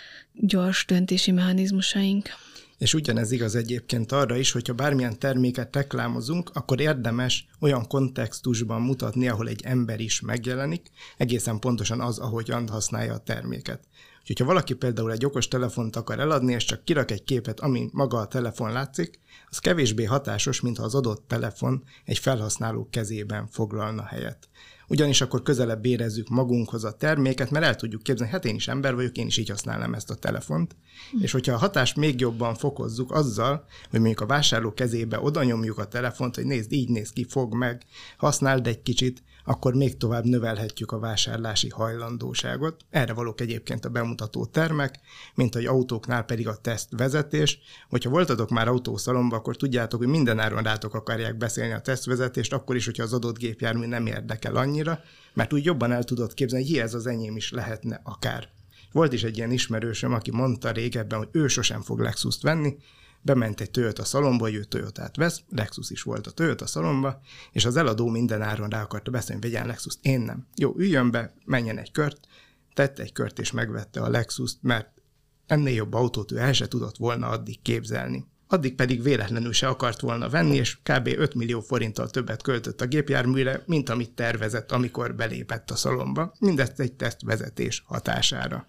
gyors döntési mechanizmusaink.
És ugyanez igaz egyébként arra is, hogyha bármilyen terméket reklámozunk, akkor érdemes olyan kontextusban mutatni, ahol egy ember is megjelenik, egészen pontosan az, ahogyan használja a terméket. Úgyhogy ha valaki például egy okos telefont akar eladni, és csak kirak egy képet, amin maga a telefon látszik, az kevésbé hatásos, mintha az adott telefon egy felhasználó kezében foglalna helyet. Ugyanis akkor közelebb érezzük magunkhoz a terméket, mert el tudjuk képzelni, hát én is ember vagyok, én is így használnám ezt a telefont. Mm. És hogyha a hatást még jobban fokozzuk azzal, hogy mondjuk a vásárló kezébe oda nyomjuk a telefont, hogy nézd, így néz ki, fogd meg, használd egy kicsit, akkor még tovább növelhetjük a vásárlási hajlandóságot. Erre valók egyébként a bemutató termek, mint hogy autóknál pedig a tesztvezetés. Hogyha voltatok már autószalomba, akkor tudjátok, hogy mindenáron rátok akarják beszélni a tesztvezetést, akkor is, hogyha az adott gépjármű nem érdekel annyira, mert úgy jobban el tudod képzelni, hogy hi, ez az enyém is lehetne akár. Volt is egy ilyen ismerősöm, aki mondta régebben, hogy ő sosem fog Lexust venni, bement egy Toyota szalomba, hogy ő Toyotát vesz, Lexus is volt a Toyota szalomba, és az eladó minden áron rá akarta beszélni, hogy vegyen Lexust, én nem. Jó, üljön be, menjen egy kört, tette egy kört és megvette a Lexust, mert ennél jobb autót ő el se tudott volna addig képzelni. Addig pedig véletlenül se akart volna venni, és kb. öt millió forinttal többet költött a gépjárműre, mint amit tervezett, amikor belépett a szalomba. Mindezt egy tesztvezetés hatására.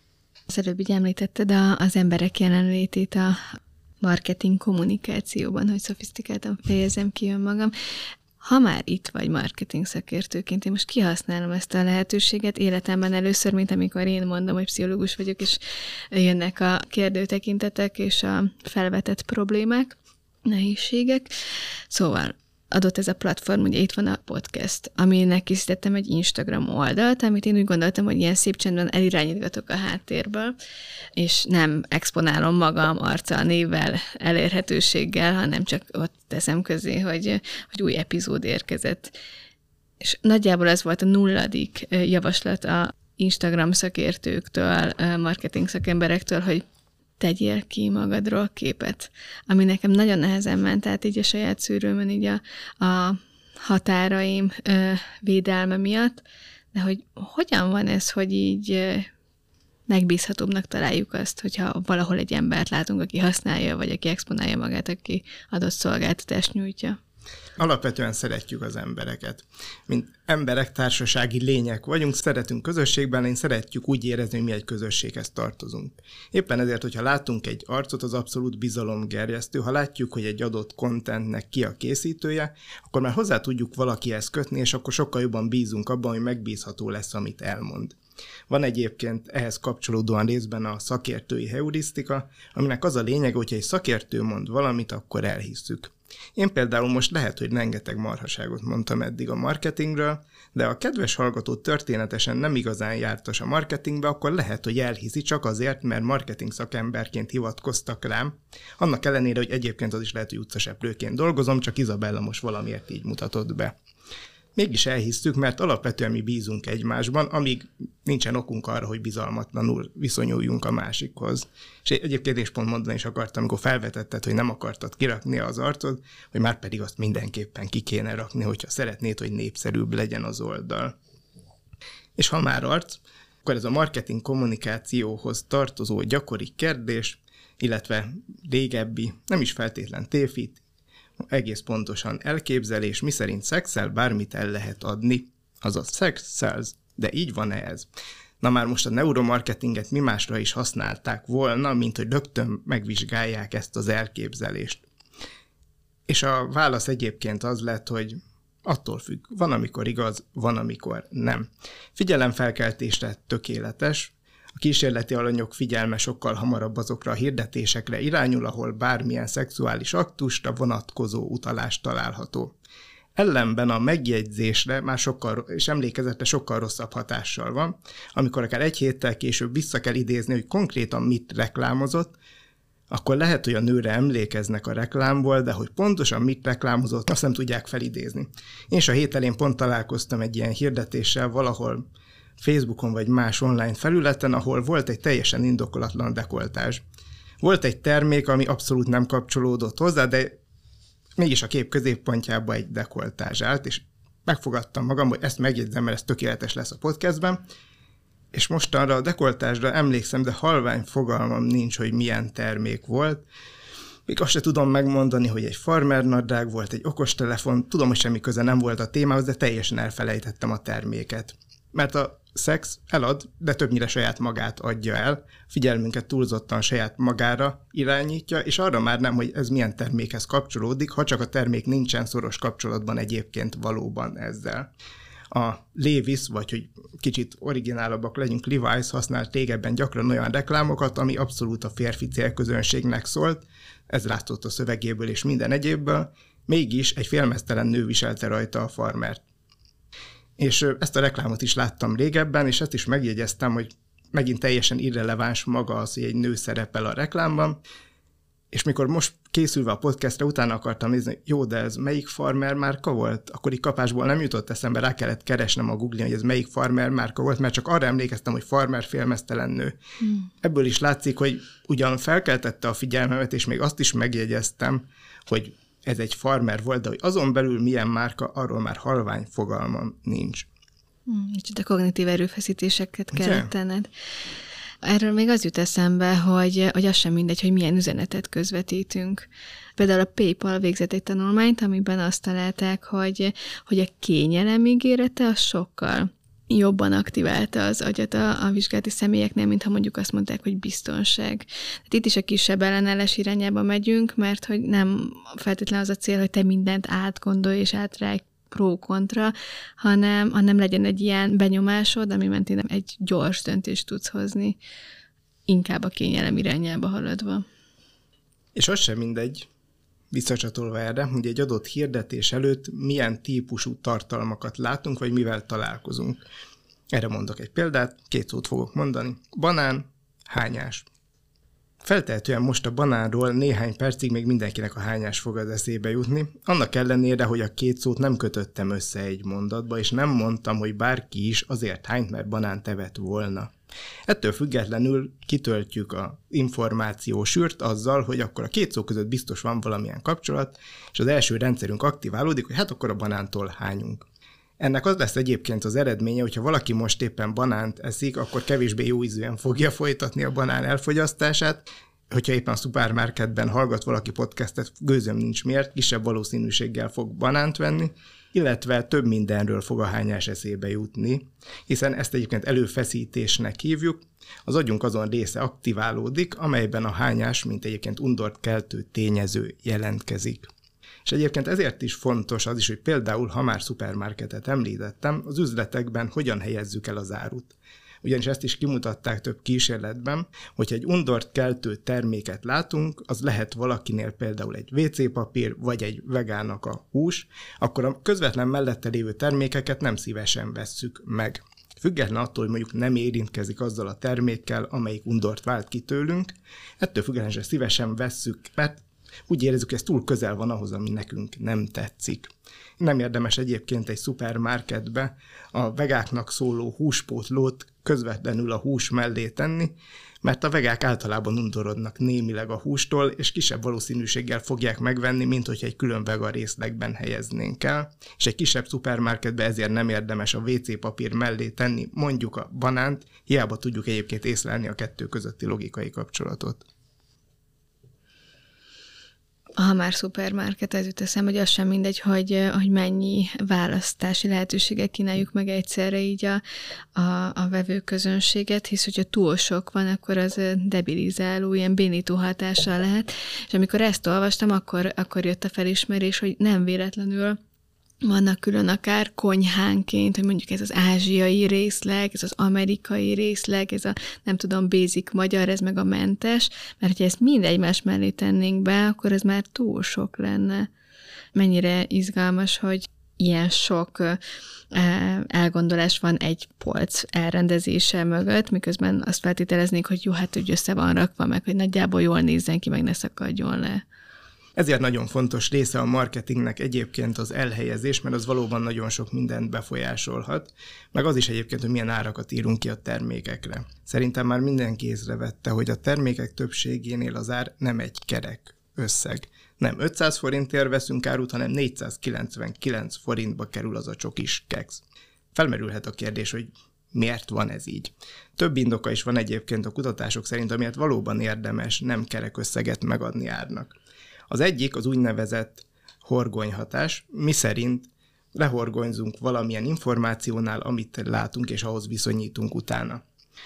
Az előbb így említetted az emberek jelenlétét a marketing kommunikációban, hogy szofisztikáltan fejezem ki önmagam. Ha már itt vagy marketing szakértőként, én most kihasználom ezt a lehetőséget életemben először, mint amikor én mondom, hogy pszichológus vagyok, és jönnek a kérdőtekintetek és a felvetett problémák, nehézségek. Szóval adott ez a platform, ugye itt van a podcast, aminek készítettem egy Instagram oldalt, amit én úgy gondoltam, hogy ilyen szép csendben elirányítgatok a háttérből, és nem exponálom magam arccal, névvel, elérhetőséggel, hanem csak ott teszem közé, hogy, hogy új epizód érkezett. És nagyjából ez volt a nulladik javaslat a Instagram szakértőktől, marketing szakemberektől, hogy tegyél ki magadról képet, ami nekem nagyon nehezen ment át így a saját szűrőmön, így a, a határaim ö, védelme miatt, de hogy hogyan van ez, hogy így ö, megbízhatóbbnak találjuk azt, hogyha valahol egy embert látunk, aki használja, vagy aki exponálja magát, aki adott szolgáltatást nyújtja.
Alapvetően szeretjük az embereket. Mint emberek, társasági lények vagyunk, szeretünk közösségben, én szeretjük úgy érezni, hogy mi egy közösséghez tartozunk. Éppen ezért, hogyha látunk egy arcot, az abszolút bizalomgerjesztő. Ha látjuk, hogy egy adott contentnek ki a készítője, akkor már hozzá tudjuk valakihez kötni, és akkor sokkal jobban bízunk abban, hogy megbízható lesz, amit elmond. Van egyébként ehhez kapcsolódóan részben a szakértői heurisztika, aminek az a lényeg, hogyha egy szakértő mond valamit, akkor elhisszük. Én például most lehet, hogy rengeteg marhaságot mondtam eddig a marketingről, de a kedves hallgató történetesen nem igazán jártas a marketingbe, akkor lehet, hogy elhiszi csak azért, mert marketing szakemberként hivatkoztak rám. Annak ellenére, hogy egyébként az is lehet, hogy utcaseprőként dolgozom, csak Izabella most valamiért így mutatott be. Mégis elhisztük, mert alapvetően mi bízunk egymásban, amíg nincsen okunk arra, hogy bizalmatlanul viszonyuljunk a másikhoz. És egyébként is pont mondani is akartam, amikor felvetetted, hogy nem akartad kirakni az arcod, hogy már pedig azt mindenképpen ki kéne rakni, hogyha szeretnéd, hogy népszerűbb legyen az oldal. És ha már arc, akkor ez a marketing kommunikációhoz tartozó gyakori kérdés, illetve régebbi, nem is feltétlen tévhit, egész pontosan elképzelés, miszerint szexszel bármit el lehet adni, azaz sex sells, de így van-e ez? Na már most a neuromarketinget mi másra is használták volna, mint hogy rögtön megvizsgálják ezt az elképzelést. És a válasz egyébként az lett, hogy attól függ, van amikor igaz, van amikor nem. Figyelemfelkeltésre tökéletes, a kísérleti alanyok figyelme sokkal hamarabb azokra a hirdetésekre irányul, ahol bármilyen szexuális aktusra vonatkozó utalás található. Ellenben a megjegyzésre már sokkal, és emlékezetre sokkal rosszabb hatással van, amikor akár egy héttel később vissza kell idézni, hogy konkrétan mit reklámozott, akkor lehet, hogy a nőre emlékeznek a reklámból, de hogy pontosan mit reklámozott, azt nem tudják felidézni. Én is a hét elején pont találkoztam egy ilyen hirdetéssel valahol Facebookon vagy más online felületen, ahol volt egy teljesen indokolatlan dekoltázs. Volt egy termék, ami abszolút nem kapcsolódott hozzá, de mégis a kép középpontjába egy dekoltázs állt, és megfogadtam magam, hogy ezt megjegyzem, mert ez tökéletes lesz a podcastben, és mostanra a dekoltázsra emlékszem, de halvány fogalmam nincs, hogy milyen termék volt. Még azt se tudom megmondani, hogy egy farmernadrág volt, egy okostelefon, tudom, hogy semmi köze nem volt a témához, de teljesen elfelejtettem a terméket. Mert a szex elad, de többnyire saját magát adja el, figyelmünket túlzottan saját magára irányítja, és arra már nem, hogy ez milyen termékhez kapcsolódik, ha csak a termék nincsen szoros kapcsolatban egyébként valóban ezzel. A Levi's, vagy hogy kicsit originálabbak legyünk, Levi's használt régebben gyakran olyan reklámokat, ami abszolút a férfi célközönségnek szólt, ez látszott a szövegéből és minden egyébből, mégis egy félmeztelen nő viselte rajta a farmert. És ezt a reklámot is láttam régebben, és ezt is megjegyeztem, hogy megint teljesen irreleváns maga az, hogy egy nő szerepel a reklámban, és mikor most készülve a podcastra, utána akartam nézni, jó, de ez melyik farmer márka volt? Akkor így kapásból nem jutott eszembe, rá kellett keresnem a Google-on, hogy ez melyik farmer márka volt, mert csak arra emlékeztem, hogy farmer félmeztelen nő. Hmm. Ebből is látszik, hogy ugyan felkeltette a figyelmemet, és még azt is megjegyeztem, hogy ez egy farmer volt, de hogy azon belül milyen márka, arról már halvány fogalmam nincs.
Hmm, de kognitív erőfeszítéseket kellett tenned. Erről még az jut eszembe, hogy, hogy az sem mindegy, hogy milyen üzenetet közvetítünk. Például a PayPal végzett egy tanulmányt, amiben azt találták, hogy, hogy a kényelem ígérete az sokkal jobban aktiválta az agyat a, a vizsgálati személyeknél, mintha mondjuk azt mondták, hogy biztonság. Tehát itt is a kisebb ellenállás irányába megyünk, mert hogy nem feltétlenül az a cél, hogy te mindent átgondolj és átráj pró-kontra, hanem, hanem legyen egy ilyen benyomásod, ami mentén egy gyors döntést tudsz hozni, inkább a kényelem irányába haladva.
És az sem mindegy, visszacsatolva erre, hogy egy adott hirdetés előtt milyen típusú tartalmakat látunk, vagy mivel találkozunk. Erre mondok egy példát, két szót fogok mondani. Banán, hányás. Feltehetően most a banánról néhány percig még mindenkinek a hányás fog az eszébe jutni, annak ellenére, hogy a két szót nem kötöttem össze egy mondatba, és nem mondtam, hogy bárki is azért hányt, mert banánt evett volna. Ettől függetlenül kitöltjük az információsűrt azzal, hogy akkor a két szó között biztos van valamilyen kapcsolat, és az első rendszerünk aktiválódik, hogy hát akkor a banántól hányunk. Ennek az lesz egyébként az eredménye, hogyha valaki most éppen banánt eszik, akkor kevésbé jó ízűen fogja folytatni a banán elfogyasztását. Hogyha éppen a szupermarketben hallgat valaki podcastet, gőzöm nincs miért, kisebb valószínűséggel fog banánt venni, illetve több mindenről fog a hányás eszébe jutni, hiszen ezt egyébként előfeszítésnek hívjuk, az agyunk azon része aktiválódik, amelyben a hányás, mint egyébként undort keltő tényező jelentkezik. És egyébként ezért is fontos az is, hogy például, ha már szupermarketet említettem, az üzletekben hogyan helyezzük el az árut. Ugyanis ezt is kimutatták több kísérletben, hogyha egy undort keltő terméket látunk, az lehet valakinél például egy vé cé papír, vagy egy vegának a hús, akkor a közvetlen mellette lévő termékeket nem szívesen vesszük meg. Független attól, hogy mondjuk nem érintkezik azzal a termékkel, amelyik undort vált ki tőlünk, ettől függetlenül szívesen vesszük, mert Úgy érezzük, hogy ez túl közel van ahhoz, ami nekünk nem tetszik. Nem érdemes egyébként egy szupermarketbe a vegáknak szóló húspótlót közvetlenül a hús mellé tenni, mert a vegák általában undorodnak némileg a hústól, és kisebb valószínűséggel fogják megvenni, mint hogyha egy külön vega részlegben helyeznénk el, és egy kisebb szupermarketbe ezért nem érdemes a vé cé papír mellé tenni mondjuk a banánt, hiába tudjuk egyébként észlelni a kettő közötti logikai kapcsolatot.
Ha már szupermarket, ez jut eszembe, hogy az sem mindegy, hogy, hogy mennyi választási lehetőséget kínáljuk meg egyszerre így a, a, a vevőközönséget, hisz hogyha túl sok van, akkor az debilizáló, ilyen bénító hatással lehet. És amikor ezt olvastam, akkor, akkor jött a felismerés, hogy nem véletlenül vannak külön akár konyhánként, hogy mondjuk ez az ázsiai részleg, ez az amerikai részleg, ez a nem tudom, basic magyar, ez meg a mentes, mert hogyha ezt mind egymás mellé tennénk be, akkor ez már túl sok lenne. Mennyire izgalmas, hogy ilyen sok elgondolás van egy polc elrendezése mögött, miközben azt feltételeznék, hogy jó, hát úgy össze van rakva, meg hogy nagyjából jól nézzen ki, meg ne szakadjon le.
Ezért nagyon fontos része a marketingnek egyébként az elhelyezés, mert az valóban nagyon sok mindent befolyásolhat, meg az is egyébként, hogy milyen árakat írunk ki a termékekre. Szerintem már mindenki észrevette, hogy a termékek többségénél az ár nem egy kerek összeg. Nem ötszáz forintért veszünk árut, hanem négyszázkilencvenkilenc forintba kerül az a csokis keksz. Felmerülhet a kérdés, hogy miért van ez így? Több indoka is van egyébként a kutatások szerint, amiért valóban érdemes nem kerek összeget megadni árnak. Az egyik az úgynevezett horgonyhatás, miszerint lehorgonyzunk valamilyen információnál, amit látunk, és ahhoz viszonyítunk utána.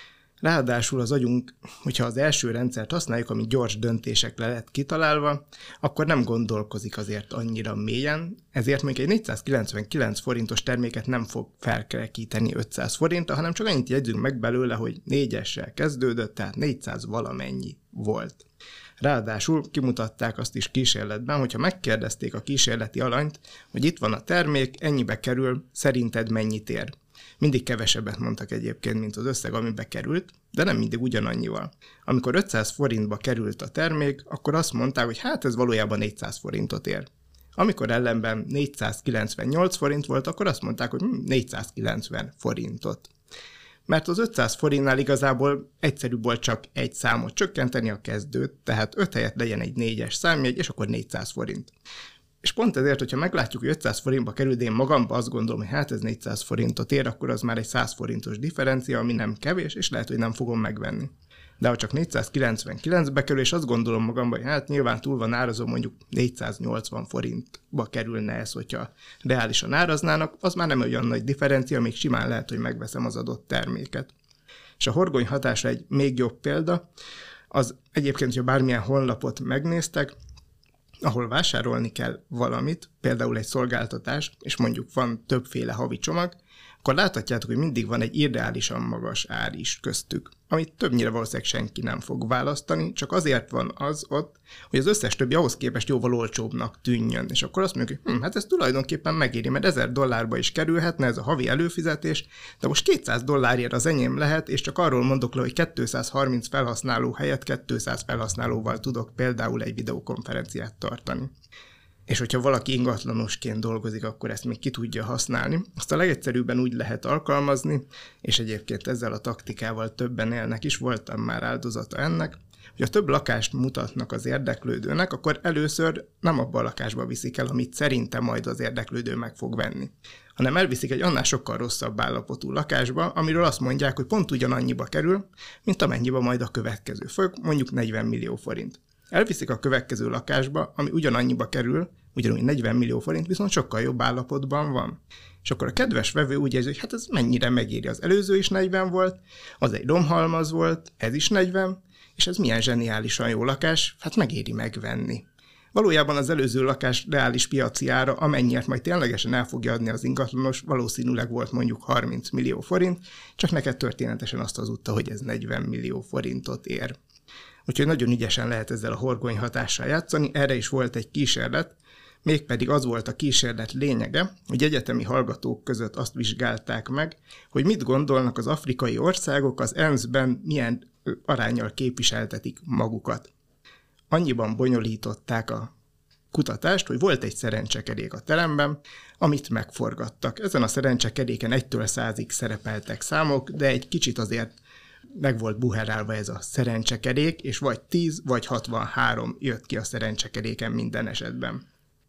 Ráadásul az agyunk, hogyha az első rendszert használjuk, ami gyors döntésekre lett kitalálva, akkor nem gondolkozik azért annyira mélyen, ezért mondjuk egy négyszázkilencvenkilenc forintos terméket nem fog felkerekíteni ötszáz forintra, hanem csak annyit jegyzünk meg belőle, hogy négyessel kezdődött, tehát négyszáz valamennyi volt. Ráadásul kimutatták azt is kísérletben, hogyha megkérdezték a kísérleti alanyt, hogy itt van a termék, ennyibe kerül, szerinted mennyit ér? Mindig kevesebbet mondtak egyébként, mint az összeg, amibe került, de nem mindig ugyanannyival. Amikor ötszáz forintba került a termék, akkor azt mondták, hogy hát ez valójában négyszáz forintot ér. Amikor ellenben négyszázkilencvennyolc forint volt, akkor azt mondták, hogy négyszázkilencven forintot. Mert az ötszáz forintnál igazából egyszerűbb volt csak egy számot csökkenteni a kezdőt, tehát öt helyett legyen egy négyes számjegy, és akkor négyszáz forint. És pont ezért, hogyha meglátjuk, hogy ötszáz forintba kerül, de én magamba azt gondolom, hogy hát ez négyszáz forintot ér, akkor az már egy száz forintos differencia, ami nem kevés, és lehet, hogy nem fogom megvenni. De ha csak négyszázkilencvenkilencbe kerül, és azt gondolom magamban, hogy hát nyilván túl van árazó, mondjuk négyszáznyolcvan forintba kerülne ez, hogyha reálisan áraznának, az már nem olyan nagy differencia, még simán lehet, hogy megveszem az adott terméket. És a horgony hatása egy még jobb példa, az egyébként, hogyha bármilyen honlapot megnéztek, ahol vásárolni kell valamit, például egy szolgáltatás, és mondjuk van többféle havi csomag, akkor láthatjátok, hogy mindig van egy irreálisan magas ár is köztük, amit többnyire valószínűleg senki nem fog választani, csak azért van az ott, hogy az összes többi ahhoz képest jóval olcsóbbnak tűnjön. És akkor azt mondjuk, hogy hm, hát ez tulajdonképpen megéri, mert ezer dollárba is kerülhetne ez a havi előfizetés, de most kétszáz dollárért az enyém lehet, és csak arról mondok le, hogy kétszázharminc felhasználó helyett kétszáz felhasználóval tudok például egy videokonferenciát tartani. És hogyha valaki ingatlanosként dolgozik, akkor ezt még ki tudja használni. Azt a legegyszerűbben úgy lehet alkalmazni, és egyébként ezzel a taktikával többen élnek is, voltam már áldozata ennek, hogy ha több lakást mutatnak az érdeklődőnek, akkor először nem abba a lakásba viszik el, amit szerintem majd az érdeklődő meg fog venni, hanem elviszik egy annál sokkal rosszabb állapotú lakásba, amiről azt mondják, hogy pont ugyanannyiba kerül, mint amennyiba majd a következő fog, mondjuk negyven millió forint. Elviszik a következő lakásba, ami ugyanannyiba kerül, ugyanúgy negyven millió forint, viszont sokkal jobb állapotban van. És akkor a kedves vevő úgy érzi, hogy hát ez mennyire megéri, az előző is negyven volt, az egy romhalmaz volt, ez is negyven, és ez milyen zseniálisan jó lakás, hát megéri megvenni. Valójában az előző lakás reális piaci ára, amennyiért majd ténylegesen el fogja adni az ingatlanos, valószínűleg volt mondjuk harminc millió forint, csak neked történetesen azt hazudta, hogy ez negyven millió forintot ér. Úgyhogy nagyon ügyesen lehet ezzel a horgony hatással játszani, erre is volt egy kísérlet, mégpedig az volt a kísérlet lényege, hogy egyetemi hallgatók között azt vizsgálták meg, hogy mit gondolnak az afrikai országok az e en es-ben milyen aránnyal képviseltetik magukat. annyiban bonyolították a kutatást, hogy volt egy szerencsekerék a teremben, amit megforgattak. Ezen a szerencsekeréken egytől százig szerepeltek számok, de egy kicsit azért meg volt buherálva ez a szerencsekerék, és vagy tíz, vagy hatvanhárom jött ki a szerencsekeréken minden esetben.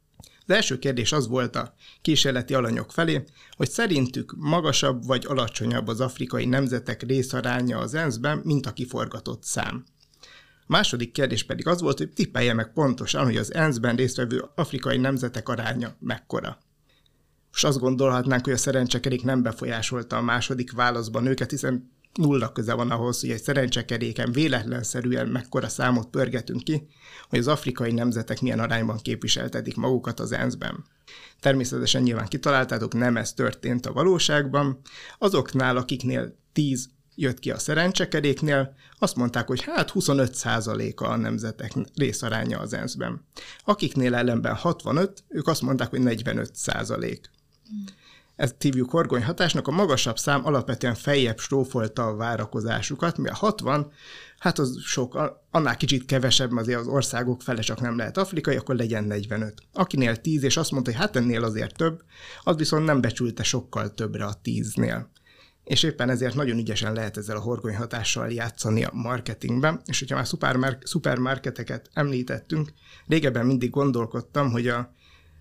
Az első kérdés az volt a kísérleti alanyok felé, hogy szerintük magasabb vagy alacsonyabb az afrikai nemzetek részaránya az é en es-ben, mint a kiforgatott szám. A második kérdés pedig az volt, hogy tippelje meg pontosan, hogy az é en es-ben résztvevő afrikai nemzetek aránya mekkora. Most azt gondolhatnánk, hogy a szerencsekerék nem befolyásolta a második válaszban őket, hiszen nulla köze van ahhoz, hogy egy szerencsekeréken véletlenszerűen mekkora számot pörgetünk ki, hogy az afrikai nemzetek milyen arányban képviseltetik magukat az é en es-ben. Természetesen nyilván kitaláltátok, nem ez történt a valóságban. Azoknál, akiknél tíz jött ki a szerencsekeréknél, azt mondták, hogy hát huszonöt százaléka a nemzetek részaránya az é en es-ben. Akiknél ellenben hatvanöt, ők azt mondták, hogy negyvenöt százalék. Hmm. Ezt hívjuk horgonyhatásnak, a magasabb szám alapvetően feljebb strófolta a várakozásukat, mivel hatvan, hát az sok, annál kicsit kevesebb, azért az országok fele csak nem lehet afrikai, akkor legyen negyvenöt. Akinél tíz, és azt mondta, hogy hát ennél azért több, az viszont nem becsülte sokkal többre a tíznél. És éppen ezért nagyon ügyesen lehet ezzel a horgonyhatással játszani a marketingben, és hogyha már szupermark- szupermarketeket említettünk, régebben mindig gondolkodtam, hogy a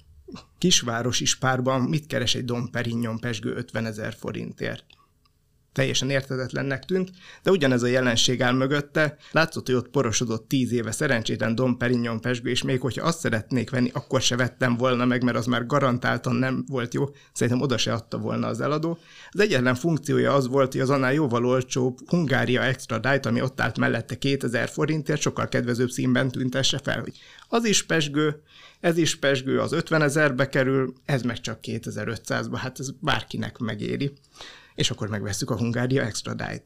kisvárosi spárban mit keres egy Dom Perignon pezsgő ötvenezer forintért. Teljesen érthetetlennek tűnt, de ugyanez a jelenség áll mögötte. Látszott, hogy ott porosodott tíz éve szerencsétlen Dom Perignon pezsgő, és még hogyha azt szeretnék venni, akkor se vettem volna meg, mert az már garantáltan nem volt jó. Szerintem oda se adta volna az eladó. Az egyetlen funkciója az volt, hogy az annál jóval olcsóbb Hungária Extra Diet, ami ott állt mellette kétezer forintért, sokkal kedvezőbb színben tüntesse fel, hogy az is pezsgő, ez is pezsgő, az ötvenezerbe kerül, ez meg csak kétezer-ötszázba, hát ez bárkinek megéri. És akkor megvesszük a Hungária Extra Diet.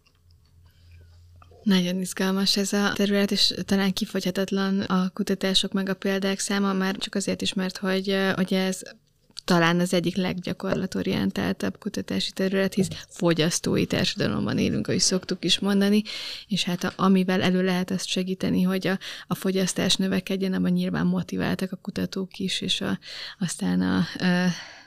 Nagyon izgalmas ez a terület, és talán kifogyhatatlan a kutatások meg a példák száma, már csak azért is, mert hogy, hogy ez talán az egyik leggyakorlatorientáltabb kutatási terület, hisz fogyasztói társadalomban élünk, ahogy szoktuk is mondani, és hát a, amivel elő lehet azt segíteni, hogy a, a fogyasztás növekedjen, abban nyilván motiváltak a kutatók is, és a, aztán a, a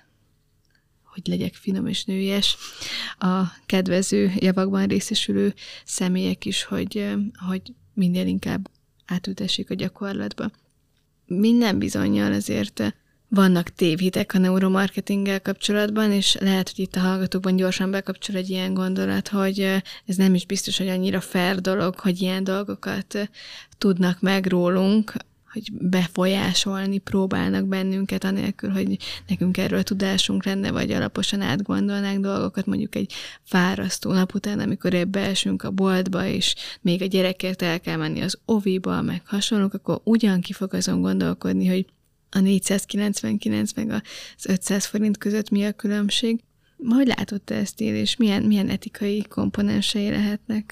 hogy legyek finom és nőies, a kedvező javakban részesülő személyek is, hogy, hogy minél inkább átültessék a gyakorlatba. Minden bizonnyal azért vannak tévhitek a neuromarketinggel kapcsolatban, és lehet, hogy itt a hallgatókban gyorsan bekapcsol egy ilyen gondolat, hogy ez nem is biztos, hogy annyira fair dolog, hogy ilyen dolgokat tudnak meg rólunk, hogy befolyásolni próbálnak bennünket, anélkül, hogy nekünk erről tudásunk lenne, vagy alaposan átgondolnánk dolgokat, mondjuk egy fárasztó nap után, amikor épp beesünk a boltba, és még a gyerekért el kell menni az oviba, meg hasonlók, akkor ugyan ki fog azon gondolkodni, hogy a négyszázkilencvenkilenc meg az ötszáz forint között mi a különbség. Hogy látod te ezt, Él, és milyen, milyen etikai komponensei lehetnek?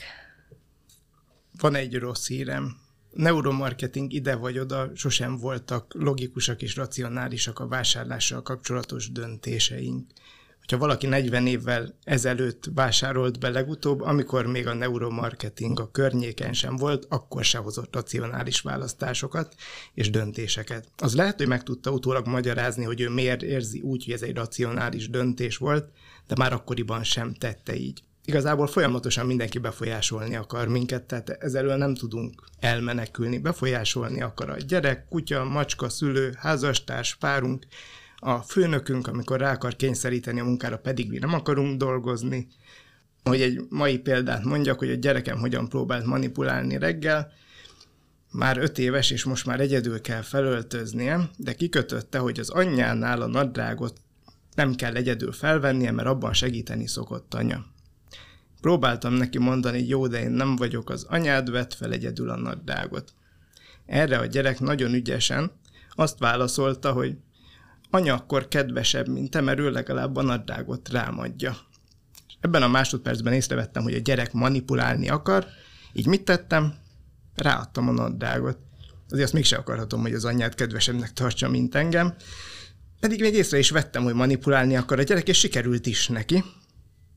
Van egy rossz hírem. Neuromarketing ide vagy oda sosem voltak logikusak és racionálisak a vásárlással kapcsolatos döntéseink. Hogyha valaki negyven évvel ezelőtt vásárolt be legutóbb, amikor még a neuromarketing a környéken sem volt, akkor se hozott racionális választásokat és döntéseket. Az lehet, hogy meg tudta utólag magyarázni, hogy ő miért érzi úgy, hogy ez egy racionális döntés volt, de már akkoriban sem tette így. Igazából folyamatosan mindenki befolyásolni akar minket, tehát ezzel nem tudunk elmenekülni. Befolyásolni akar a gyerek, kutya, macska, szülő, házastárs, párunk, a főnökünk, amikor rá akar kényszeríteni a munkára, pedig mi nem akarunk dolgozni. Hogy egy mai példát mondjak, hogy a gyerekem hogyan próbált manipulálni reggel, már öt éves, és most már egyedül kell felöltöznie, de kikötötte, hogy az anyjánál a nadrágot nem kell egyedül felvennie, mert abban segíteni szokott anya. Próbáltam neki mondani, hogy jó, de én nem vagyok az anyád, vedd fel egyedül a nadrágot. Erre a gyerek nagyon ügyesen azt válaszolta, hogy anya akkor kedvesebb, mint te, mert ő legalább a nadrágot rám adja. Ebben a másodpercben észrevettem, hogy a gyerek manipulálni akar, így mit tettem? Ráadtam a nadrágot. Azért azt mégsem akarhatom, hogy az anyját kedvesebbnek tartsa, mint engem. Pedig még észre is vettem, hogy manipulálni akar a gyerek, és sikerült is neki.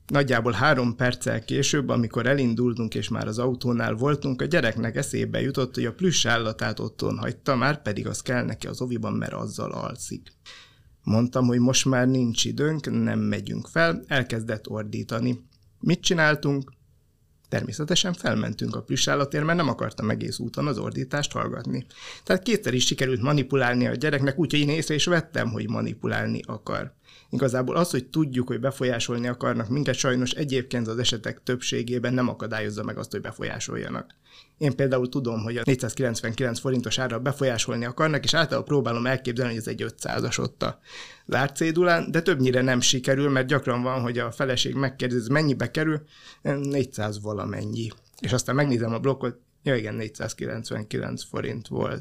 Nagyjából három perccel később, amikor elindultunk és már az autónál voltunk, a gyereknek eszébe jutott, hogy a plüss állatát otthon hagyta, már pedig az kell neki az oviban, mert azzal alszik. Mondtam, hogy most már nincs időnk, nem megyünk fel, elkezdett ordítani. Mit csináltunk? Természetesen felmentünk a plüss állatért, mert nem akartam egész úton az ordítást hallgatni. Tehát kétszer is sikerült manipulálni a gyereknek, úgyhogy én észre is vettem, hogy manipulálni akar. Igazából az, hogy tudjuk, hogy befolyásolni akarnak minket, sajnos egyébként az esetek többségében nem akadályozza meg azt, hogy befolyásoljanak. Én például tudom, hogy a négyszázkilencvenkilenc forintos árral befolyásolni akarnak, és általában próbálom elképzelni, hogy ez egy ötszázas ott a zártcédulán, de többnyire nem sikerül, mert gyakran van, hogy a feleség megkérdezi, mennyibe kerül, négyszáz valamennyi. És aztán megnézem a blokkot, ja igen, négyszázkilencvenkilenc forint volt.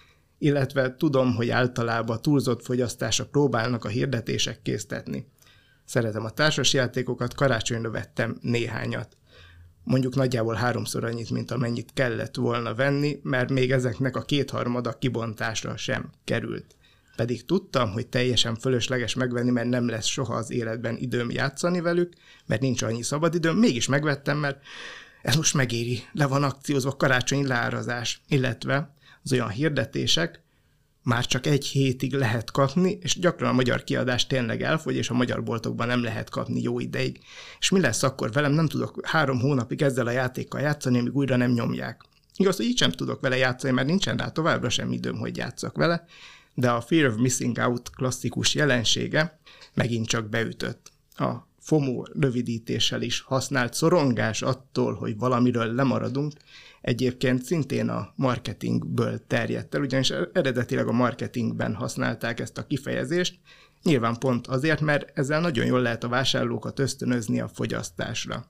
Illetve tudom, hogy általában túlzott fogyasztásra próbálnak a hirdetések késztetni. Szeretem a társasjátékokat, karácsonyra vettem néhányat. Mondjuk nagyjából háromszor annyit, mint amennyit kellett volna venni, mert még ezeknek a kétharmada kibontásra sem került. Pedig tudtam, hogy teljesen fölösleges megvenni, mert nem lesz soha az életben időm játszani velük, mert nincs annyi szabadidőm, mégis megvettem, mert ez most megéri, le van akciózva karácsonyi leárazás, illetve az olyan hirdetések már csak egy hétig lehet kapni, és gyakran a magyar kiadás tényleg elfogy, és a magyar boltokban nem lehet kapni jó ideig. És mi lesz akkor velem? Nem tudok három hónapig ezzel a játékkal játszani, amíg újra nem nyomják. Igaz, hogy így sem tudok vele játszani, mert nincsen rá továbbra sem időm, hogy játszak vele, de a Fear of Missing Out klasszikus jelensége megint csak beütött. A FOMO rövidítéssel is használt szorongás attól, hogy valamiről lemaradunk, egyébként szintén a marketingből terjedt el, ugyanis eredetileg a marketingben használták ezt a kifejezést, nyilván pont azért, mert ezzel nagyon jól lehet a vásárlókat ösztönözni a fogyasztásra.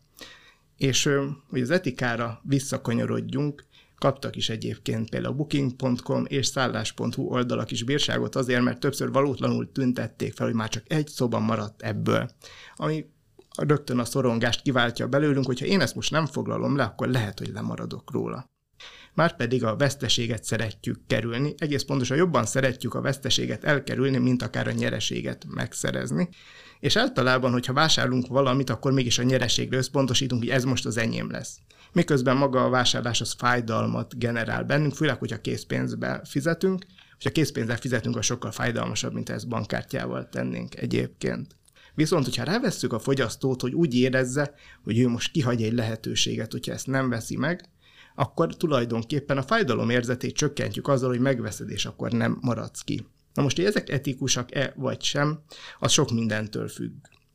És hogy az etikára visszakanyarodjunk, kaptak is egyébként például a booking pont com és szállás pont hu oldalak is bírságot azért, mert többször valótlanul tüntették fel, hogy már csak egy szoba maradt ebből, ami rögtön a szorongást kiváltja belőlünk, hogyha én ezt most nem foglalom le, akkor lehet, hogy lemaradok róla. Márpedig a veszteséget szeretjük kerülni, egész pontosan jobban szeretjük a veszteséget elkerülni, mint akár a nyereséget megszerezni. És általában, hogyha vásárlunk valamit, akkor mégis a nyereségre összpontosítunk, hogy ez most az enyém lesz. Miközben maga a vásárlás az fájdalmat generál bennünk, főleg, hogyha készpénzbe fizetünk. Hogyha készpénzzel fizetünk, az sokkal fájdalmasabb, mint ezt bankkártyával tennénk egyébként. Viszont, hogyha rávesszük a fogyasztót, hogy úgy érezze, hogy ő most kihagy egy lehetőséget, hogyha ezt nem veszi meg, akkor tulajdonképpen a fájdalom érzetét csökkentjük azzal, hogy megveszed, és akkor nem maradsz ki. Na most, hogy ezek etikusak-e vagy sem, az sok mindentől függ.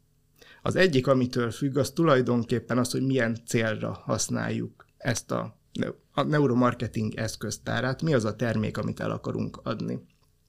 Az egyik, amitől függ, az tulajdonképpen az, hogy milyen célra használjuk ezt a, a neuromarketing eszköztárát, mi az a termék, amit el akarunk adni.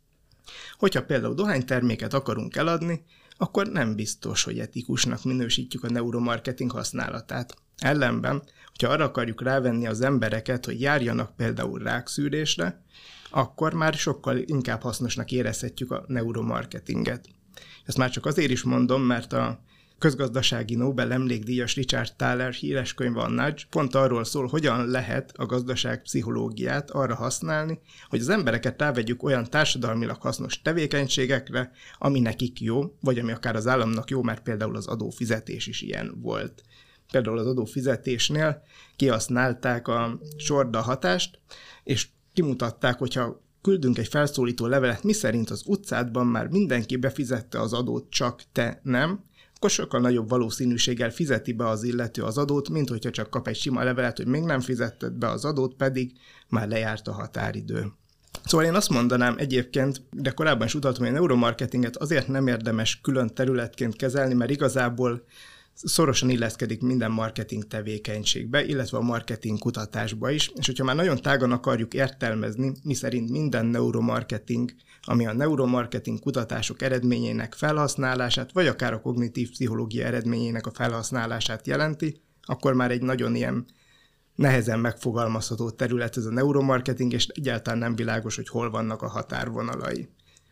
Hogyha például dohányterméket akarunk eladni, akkor nem biztos, hogy etikusnak minősítjük a neuromarketing használatát. Ellenben, hogyha arra akarjuk rávenni az embereket, hogy járjanak például rákszűrésre, akkor már sokkal inkább hasznosnak érezhetjük a neuromarketinget. Ezt már csak azért is mondom, mert a közgazdasági Nobel emlékdíjas Richard Thaler híres könyve a Nudge pont arról szól, hogyan lehet a gazdaságpszichológiát arra használni, hogy az embereket rávegyük olyan társadalmilag hasznos tevékenységekre, ami nekik jó, vagy ami akár az államnak jó, mert például az adófizetés is ilyen volt. Például az adófizetésnél kihasználták a sorda hatást, és kimutatták, hogyha küldünk egy felszólító levelet, miszerint az utcádban már mindenki befizette az adót, csak te nem, akkor sokkal nagyobb valószínűséggel fizeti be az illető az adót, mint hogyha csak kap egy sima levelet, hogy még nem fizetted be az adót, pedig már lejárt a határidő. Szóval én azt mondanám egyébként, de korábban is utaltam, hogy a neuromarketinget azért nem érdemes külön területként kezelni, mert igazából szorosan illeszkedik minden marketing tevékenységbe, illetve a marketing kutatásba is, és hogyha már nagyon tágan akarjuk értelmezni, miszerint minden neuromarketing, ami a neuromarketing kutatások eredményének felhasználását, vagy akár a kognitív pszichológia eredményének a felhasználását jelenti, akkor már egy nagyon ilyen nehezen megfogalmazható terület ez a neuromarketing, és egyáltalán nem világos, hogy hol vannak a határvonalai.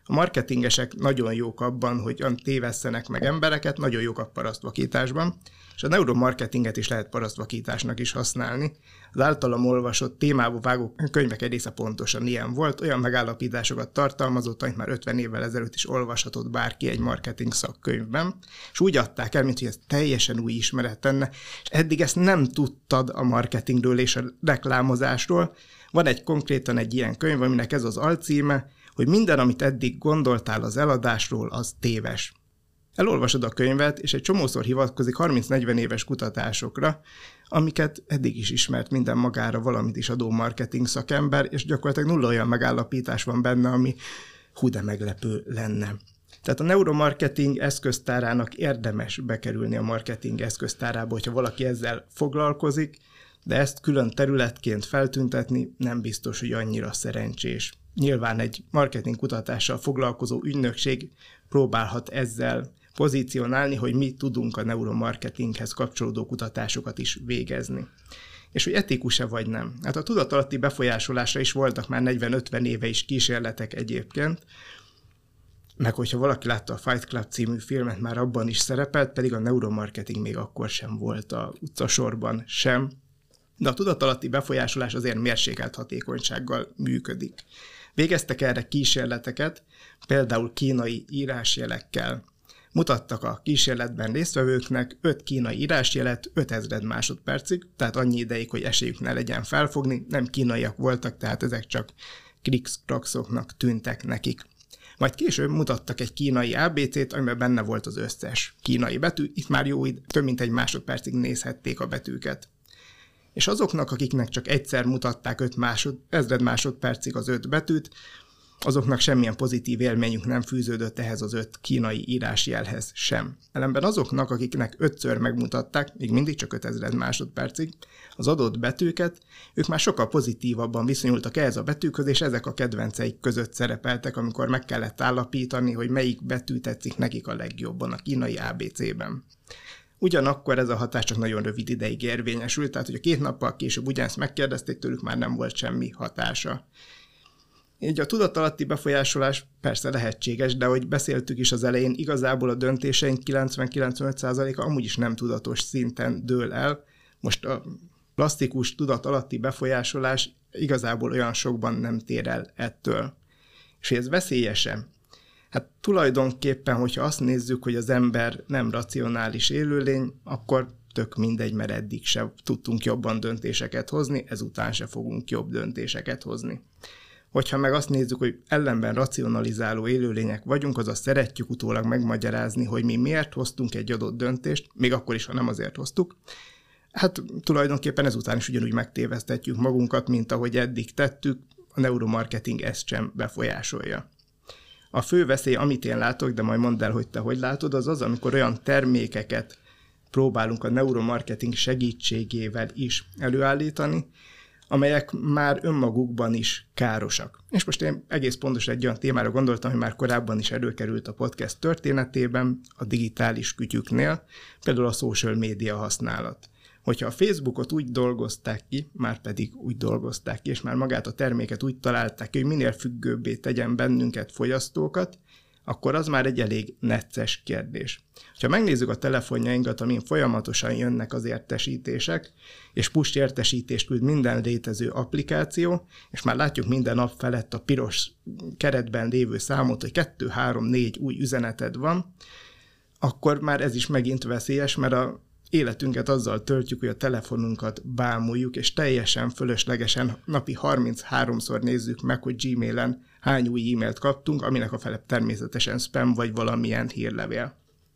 A marketingesek nagyon jók abban, hogy tévesszenek meg embereket, nagyon jók a parasztvakításban, és a neuromarketinget is lehet parasztvakításnak is használni. Az általam olvasott témába vágó könyvek egy része pontosan ilyen volt, olyan megállapításokat tartalmazott, amit már ötven évvel ezelőtt is olvashatott bárki egy marketing szakkönyvben, és úgy adták el, mint hogy ez teljesen új ismeret lenne, és eddig ezt nem tudtad a marketingről és a reklámozásról. Van egy konkrétan egy ilyen könyv, aminek ez az alcíme, hogy minden, amit eddig gondoltál az eladásról, az téves. Elolvasod a könyvet, és egy csomószor hivatkozik harminc-negyven éves kutatásokra, amiket eddig is ismert minden magára valamit is adó marketing szakember, és gyakorlatilag nulla olyan megállapítás van benne, ami hú de meglepő lenne. Tehát a neuromarketing eszköztárának érdemes bekerülni a marketing eszköztárába, hogyha valaki ezzel foglalkozik, de ezt külön területként feltüntetni nem biztos, hogy annyira szerencsés. Nyilván egy marketing kutatással foglalkozó ügynökség próbálhat ezzel pozícionálni, hogy mi tudunk a neuromarketinghez kapcsolódó kutatásokat is végezni. És hogy etikus-e vagy nem. Hát a tudatalatti befolyásolásra is voltak már negyven-ötven éve is kísérletek egyébként, meg hogyha valaki látta a Fight Club című filmet, már abban is szerepelt, pedig a neuromarketing még akkor sem volt a utcasorban sem. De a tudatalatti befolyásolás azért mérsékelt hatékonysággal működik. Végeztek erre kísérleteket, például kínai írásjelekkel. Mutattak a kísérletben résztvevőknek öt kínai írásjelet ötezer másodpercig, tehát annyi ideig, hogy esélyük ne legyen felfogni, nem kínaiak voltak, tehát ezek csak krikszkrakszoknak tűntek nekik. Majd később mutattak egy kínai á bé cét, amiben benne volt az összes kínai betű, itt már jó, több mint egy másodpercig nézhették a betűket. És azoknak, akiknek csak egyszer mutatták öt másod, ezred másodpercig az öt betűt, azoknak semmilyen pozitív élményük nem fűződött ehhez az öt kínai írásjelhez sem. Ellenben azoknak, akiknek ötször megmutatták, még mindig csak ötezer másodpercig, az adott betűket, ők már sokkal pozitívabban viszonyultak ehhez a betűkhöz, és ezek a kedvenceik között szerepeltek, amikor meg kellett állapítani, hogy melyik betű tetszik nekik a legjobban a kínai á bé cében. Ugyanakkor ez a hatás csak nagyon rövid ideig érvényesült, tehát hogy a két nappal később ugyanezt megkérdezték tőlük, már nem volt semmi hatása. Így a tudatalatti befolyásolás persze lehetséges, de ahogy beszéltük is az elején, igazából a döntéseink kilencven-kilencvenöt százaléka amúgy is nem tudatos szinten dől el. Most a klasszikus tudatalatti befolyásolás igazából olyan sokban nem tér el ettől. És hogy ez veszélyes-e? Hát tulajdonképpen, hogyha azt nézzük, hogy az ember nem racionális élőlény, akkor tök mindegy, mert eddig se tudtunk jobban döntéseket hozni, ezután se fogunk jobb döntéseket hozni. Hogyha meg azt nézzük, hogy ellenben racionalizáló élőlények vagyunk, azaz szeretjük utólag megmagyarázni, hogy mi miért hoztunk egy adott döntést, még akkor is, ha nem azért hoztuk, hát tulajdonképpen ezután is ugyanúgy megtévesztetjük magunkat, mint ahogy eddig tettük, a neuromarketing ezt sem befolyásolja. A fő veszély, amit én látok, de majd mondd el, hogy te hogy látod, az az, amikor olyan termékeket próbálunk a neuromarketing segítségével is előállítani, amelyek már önmagukban is károsak. És most én egész pontosan egy olyan témára gondoltam, hogy már korábban is előkerült a podcast történetében, a digitális kütyüknél, például a social media használat. Hogyha a Facebookot úgy dolgozták ki, már pedig úgy dolgozták ki, és már magát a terméket úgy találták ki, hogy minél függőbbé tegyen bennünket, fogyasztókat, akkor az már egy elég necces kérdés. Ha megnézzük a telefonjainkat, amin folyamatosan jönnek az értesítések, és push értesítést küld minden létező applikáció, és már látjuk minden nap felett a piros keretben lévő számot, hogy kettő, három, négy új üzeneted van, akkor már ez is megint veszélyes, mert a életünket azzal töltjük, hogy a telefonunkat bámuljuk, és teljesen fölöslegesen napi harmincháromszor nézzük meg, hogy Gmailen hány új e-mailt kaptunk, aminek a fele természetesen spam vagy valamilyen hírlevél.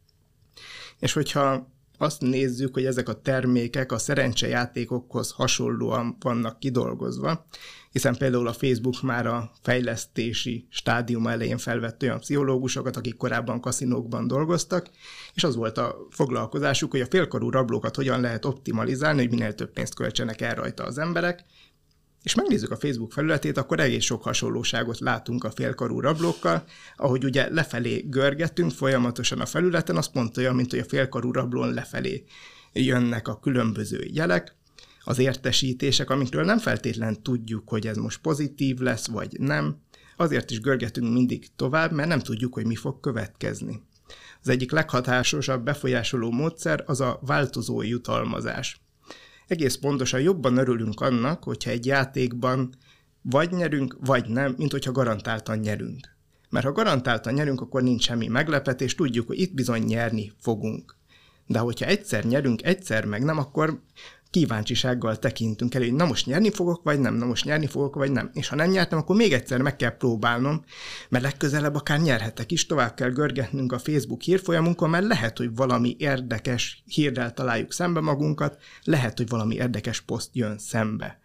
És hogyha azt nézzük, hogy ezek a termékek a szerencsejátékokhoz hasonlóan vannak kidolgozva, hiszen például a Facebook már a fejlesztési stádium elején felvett olyan pszichológusokat, akik korábban kaszinókban dolgoztak, és az volt a foglalkozásuk, hogy a félkarú rablókat hogyan lehet optimalizálni, hogy minél több pénzt költsenek el rajta az emberek, és megnézzük a Facebook felületét, akkor egész sok hasonlóságot látunk a félkarú rablókkal, ahogy ugye lefelé görgetünk folyamatosan a felületen, az pont olyan, mint hogy a félkarú rablón lefelé jönnek a különböző jelek, az értesítések, amikről nem feltétlen tudjuk, hogy ez most pozitív lesz, vagy nem. azért is görgetünk mindig tovább, mert nem tudjuk, hogy mi fog következni. Az egyik leghatásosabb befolyásoló módszer az a változó jutalmazás. Egész pontosan jobban örülünk annak, hogyha egy játékban vagy nyerünk, vagy nem, mint hogyha garantáltan nyerünk. Mert ha garantáltan nyerünk, akkor nincs semmi meglepetés, tudjuk, hogy itt bizony nyerni fogunk. De hogyha egyszer nyerünk, egyszer meg nem, akkor kíváncsisággal tekintünk elő, hogy na most nyerni fogok, vagy nem, na most nyerni fogok, vagy nem. És ha nem nyertem, akkor még egyszer meg kell próbálnom, mert legközelebb akár nyerhetek is, tovább kell görgetnünk a Facebook hírfolyamunkon, mert lehet, hogy valami érdekes hírrel találjuk szembe magunkat, lehet, hogy valami érdekes poszt jön szembe.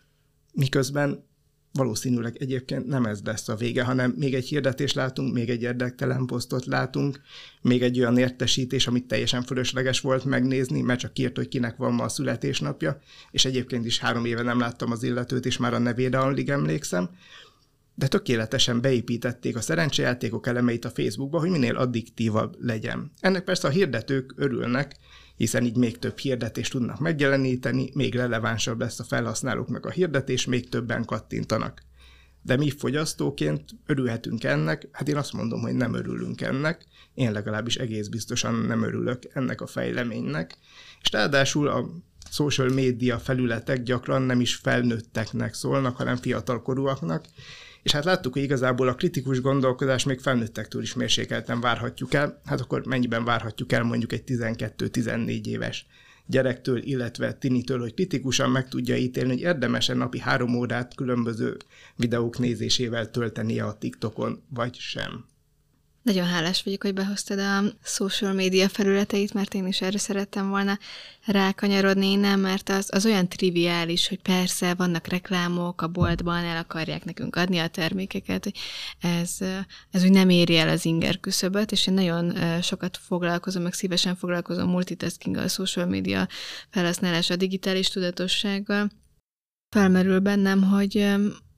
Miközben valószínűleg egyébként nem ez lesz a vége, hanem még egy hirdetést látunk, még egy érdektelen posztot látunk, még egy olyan értesítés, amit teljesen fölösleges volt megnézni, mert csak írt, hogy kinek van ma a születésnapja, és egyébként is három éve nem láttam az illetőt, és már a nevére alig emlékszem, de tökéletesen beépítették a szerencsejátékok elemeit a Facebookba, hogy minél addiktívabb legyen. Ennek persze a hirdetők örülnek, hiszen így még több hirdetést tudnak megjeleníteni, még relevánsabb lesz a felhasználóknak a hirdetés, még többen kattintanak. De mi fogyasztóként örülhetünk ennek? Hát én azt mondom, hogy nem örülünk ennek, én legalábbis egész biztosan nem örülök ennek a fejleménynek, és ráadásul a social media felületek gyakran nem is felnőtteknek szólnak, hanem fiatalkorúaknak, és hát láttuk, hogy igazából a kritikus gondolkodás még felnőttektől is mérsékelten várhatjuk el, hát akkor mennyiben várhatjuk el mondjuk egy tizenkettő-tizennégy éves gyerektől, illetve tinitől, hogy kritikusan meg tudja ítélni, hogy érdemesen napi három órát különböző videók nézésével töltenie a TikTokon, vagy sem.
Nagyon hálás vagyok, hogy behoztad a social media felületeit, mert én is erre szerettem volna rákanyarodni, nem, mert az, az olyan triviális, hogy persze vannak reklámok a boltban, el akarják nekünk adni a termékeket, hogy ez, ez úgy nem éri el az inger küszöböt, és én nagyon sokat foglalkozom, meg szívesen foglalkozom multitaskinggal, social media felhasználása, digitális tudatossággal. Felmerül bennem, hogy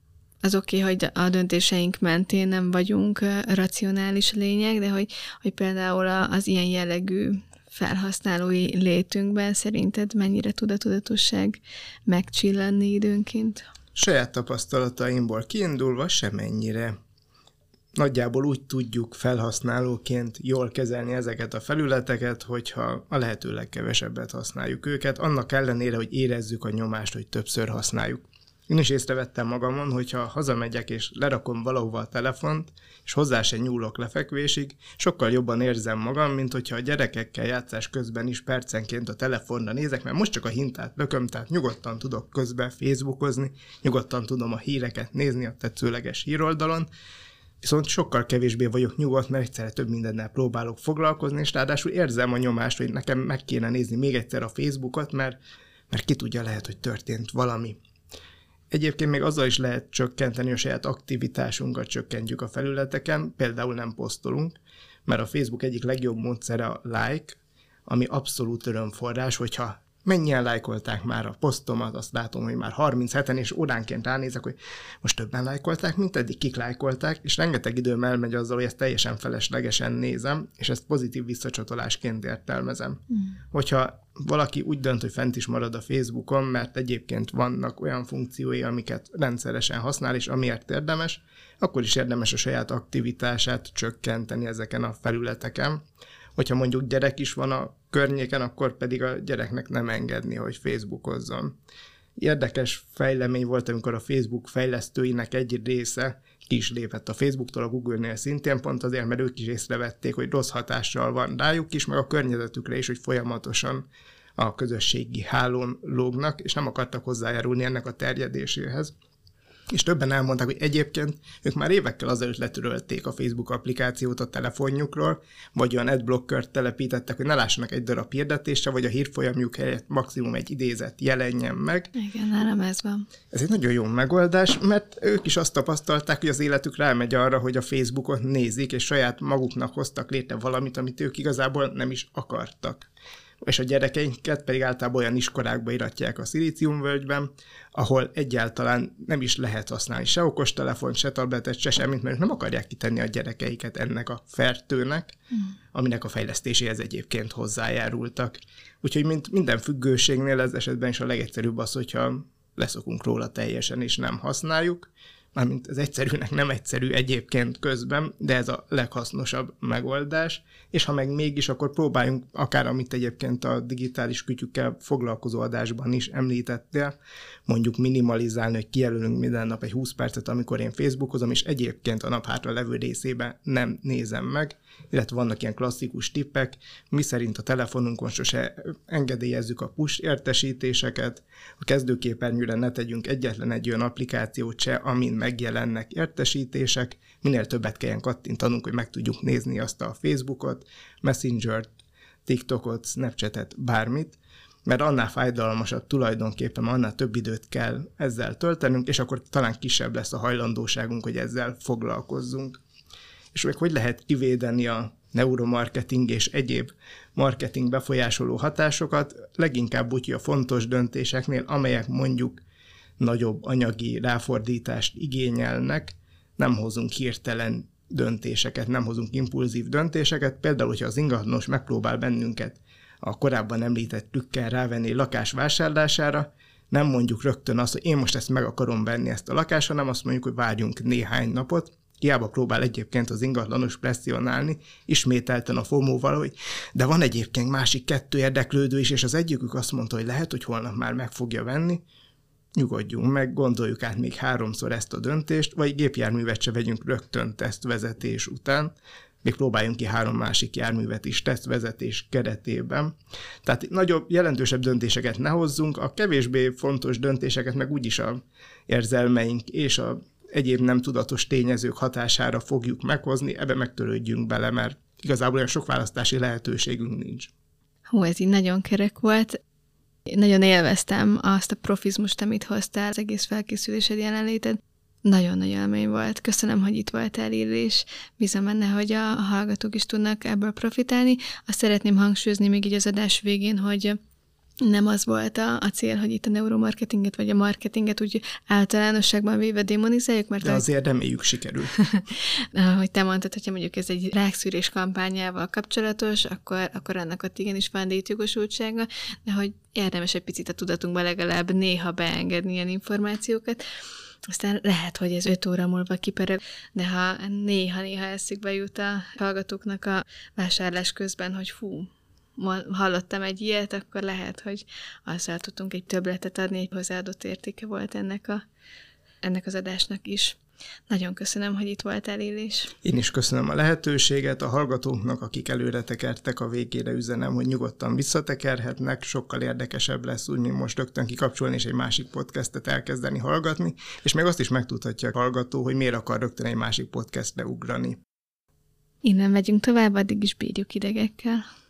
az oké, okay, hogy a döntéseink mentén nem vagyunk racionális lények, de hogy, hogy például az ilyen jellegű felhasználói létünkben szerinted mennyire tud a tudatosság megcsillanni időnként?
Saját tapasztalataimból kiindulva semennyire. Nagyjából úgy tudjuk felhasználóként jól kezelni ezeket a felületeket, hogyha a lehető legkevesebbet használjuk őket, annak ellenére, hogy érezzük a nyomást, hogy többször használjuk. Én is észrevettem magamon, hogyha hazamegyek és lerakom valahova a telefont, és hozzá se nyúlok lefekvésig, sokkal jobban érzem magam, mint hogyha a gyerekekkel játszás közben is percenként a telefonra nézek, mert most csak a hintát lököm, tehát nyugodtan tudok közben Facebookozni, nyugodtan tudom a híreket nézni a tetszőleges híroldalon, viszont sokkal kevésbé vagyok nyugodt, mert egyszerre több mindennel próbálok foglalkozni, és ráadásul érzem a nyomást, hogy nekem meg kéne nézni még egyszer a Facebookot, mert, mert ki tudja, lehet, hogy történt valami. Egyébként még azzal is lehet csökkenteni a saját aktivitásunkat, csökkentjük a felületeken, például nem posztolunk, mert a Facebook egyik legjobb módszere a like, ami abszolút örömforrás, hogyha mennyien lájkolták már a posztomat, azt látom, hogy már harmincheten, és óránként ránézek, hogy most többen lájkolták, mint eddig kik lájkolták, és rengeteg időm elmegy azzal, hogy ezt teljesen feleslegesen nézem, és ezt pozitív visszacsatolásként értelmezem. Mm. Hogyha valaki úgy dönt, hogy fent is marad a Facebookon, mert egyébként vannak olyan funkciói, amiket rendszeresen használ, és amiért érdemes, akkor is érdemes a saját aktivitását csökkenteni ezeken a felületeken. Hogyha mondjuk gyerek is van a környéken, akkor pedig a gyereknek nem engedni, hogy Facebookozzon. Érdekes fejlemény volt, amikor a Facebook fejlesztőinek egy része ki is lépett a Facebooktól, a Google-nél szintén, pont azért, mert ők is észrevették, hogy rossz hatással van rájuk is, meg a környezetükre is, hogy folyamatosan a közösségi hálón lógnak, és nem akartak hozzájárulni ennek a terjedéséhez. És többen elmondták, hogy egyébként ők már évekkel azelőtt letörölték a Facebook applikációt a telefonjukról, vagy olyan adblockert telepítettek, hogy ne lássanak egy darab hirdetésre, vagy a hírfolyamjuk helyett maximum egy idézet jelenjen meg.
Igen, nálam ez van.
Ez egy nagyon jó megoldás, mert ők is azt tapasztalták, hogy az életük rámegy arra, hogy a Facebookot nézik, és saját maguknak hoztak létre valamit, amit ők igazából nem is akartak. És a gyerekeinket pedig általában olyan iskolákba iratják a Szilíciumvölgyben, ahol egyáltalán nem is lehet használni se okostelefont, se tabletet, se semmit, mert nem akarják kitenni a gyerekeiket ennek a fertőnek, mm. aminek a fejlesztéséhez egyébként hozzájárultak. Úgyhogy mint minden függőségnél ez esetben is a legegyszerűbb az, hogyha leszokunk róla teljesen és nem használjuk, mármint ez egyszerűnek nem egyszerű egyébként közben, de ez a leghasznosabb megoldás, és ha meg mégis, akkor próbáljunk akár, amit egyébként a digitális kütyükkel foglalkozó adásban is említettél, mondjuk minimalizálni, hogy kijelölünk minden nap egy húsz percet, amikor én Facebookozom, és egyébként a nap hátra levő részében nem nézem meg, illetve vannak ilyen klasszikus tippek, mi szerint a telefonunkon sose engedélyezzük a push értesítéseket, a kezdőképernyőre ne tegyünk egyetlen egy olyan applikációt se, amin megjelennek értesítések, minél többet kelljen kattintanunk, hogy meg tudjuk nézni azt a Facebookot, Messengert, TikTokot, Snapchatet, bármit, mert annál fájdalmasabb tulajdonképpen, annál több időt kell ezzel töltenünk, és akkor talán kisebb lesz a hajlandóságunk, hogy ezzel foglalkozzunk. És még hogy lehet kivédeni a neuromarketing és egyéb marketing befolyásoló hatásokat, leginkább úgy, hogy a fontos döntéseknél, amelyek mondjuk nagyobb anyagi ráfordítást igényelnek, nem hozunk hirtelen döntéseket, nem hozunk impulzív döntéseket. Például, hogyha az ingatlanos megpróbál bennünket a korábban említett trükkel rávenni lakás vásárlására, nem mondjuk rögtön azt, hogy én most ezt meg akarom venni ezt a lakást, hanem azt mondjuk, hogy várjunk néhány napot. Hiába próbál egyébként az ingatlanos presszionálni, ismételten a FOMO-val, hogy de van egyébként másik kettő érdeklődő is, és az egyikük azt mondta, hogy lehet, hogy holnap már meg fogja venni. Nyugodjunk meg, gondoljuk át még háromszor ezt a döntést, vagy gépjárművet se vegyünk rögtön tesztvezetés után, még próbáljunk ki három másik járművet is tesztvezetés keretében. Tehát nagyobb, jelentősebb döntéseket ne hozzunk, a kevésbé fontos döntéseket meg úgyis a érzelmeink és a egyéb nem tudatos tényezők hatására fogjuk meghozni, ebbe megtörődjünk bele, mert igazából olyan sok választási lehetőségünk nincs.
Hú, ez így nagyon kerek volt. Én nagyon élveztem azt a profizmust, amit hoztál, az egész felkészülésed jelenléted. Nagyon nagy élmény volt. Köszönöm, hogy itt voltál, és bízom benne, hogy a hallgatók is tudnak ebből profitálni. Azt szeretném hangsúlyozni még így az adás végén, hogy nem az volt a, a cél, hogy itt a neuromarketinget vagy a marketinget úgy általánosságban véve démonizáljuk, mert...
De azért reméljük sikerül.
Ahogy te mondtad, hogyha mondjuk ez egy rákszűrés kampányával kapcsolatos, akkor, akkor annak ott igenis van létjogosultsága, de hogy érdemes egy picit a tudatunkba legalább néha beengedni ilyen információkat. Aztán lehet, hogy ez öt óra múlva kipereg, de ha néha-néha eszükbe jut a hallgatóknak a vásárlás közben, hogy fú, hallottam egy ilyet, akkor lehet, hogy azzal tudtunk egy többletet adni, egy hozzáadott értéke volt ennek, a, ennek az adásnak is. Nagyon köszönöm, hogy itt voltál, Illés.
Én is köszönöm a lehetőséget, a hallgatóknak, akik előre tekertek, a végére üzenem, hogy nyugodtan visszatekerhetnek, sokkal érdekesebb lesz úgy, mint most rögtön kikapcsolni és egy másik podcastet elkezdeni hallgatni, és még azt is megtudhatja a hallgató, hogy miért akar rögtön egy másik podcastre ugrani.
Innen megyünk tovább, addig is bírjuk idegekkel.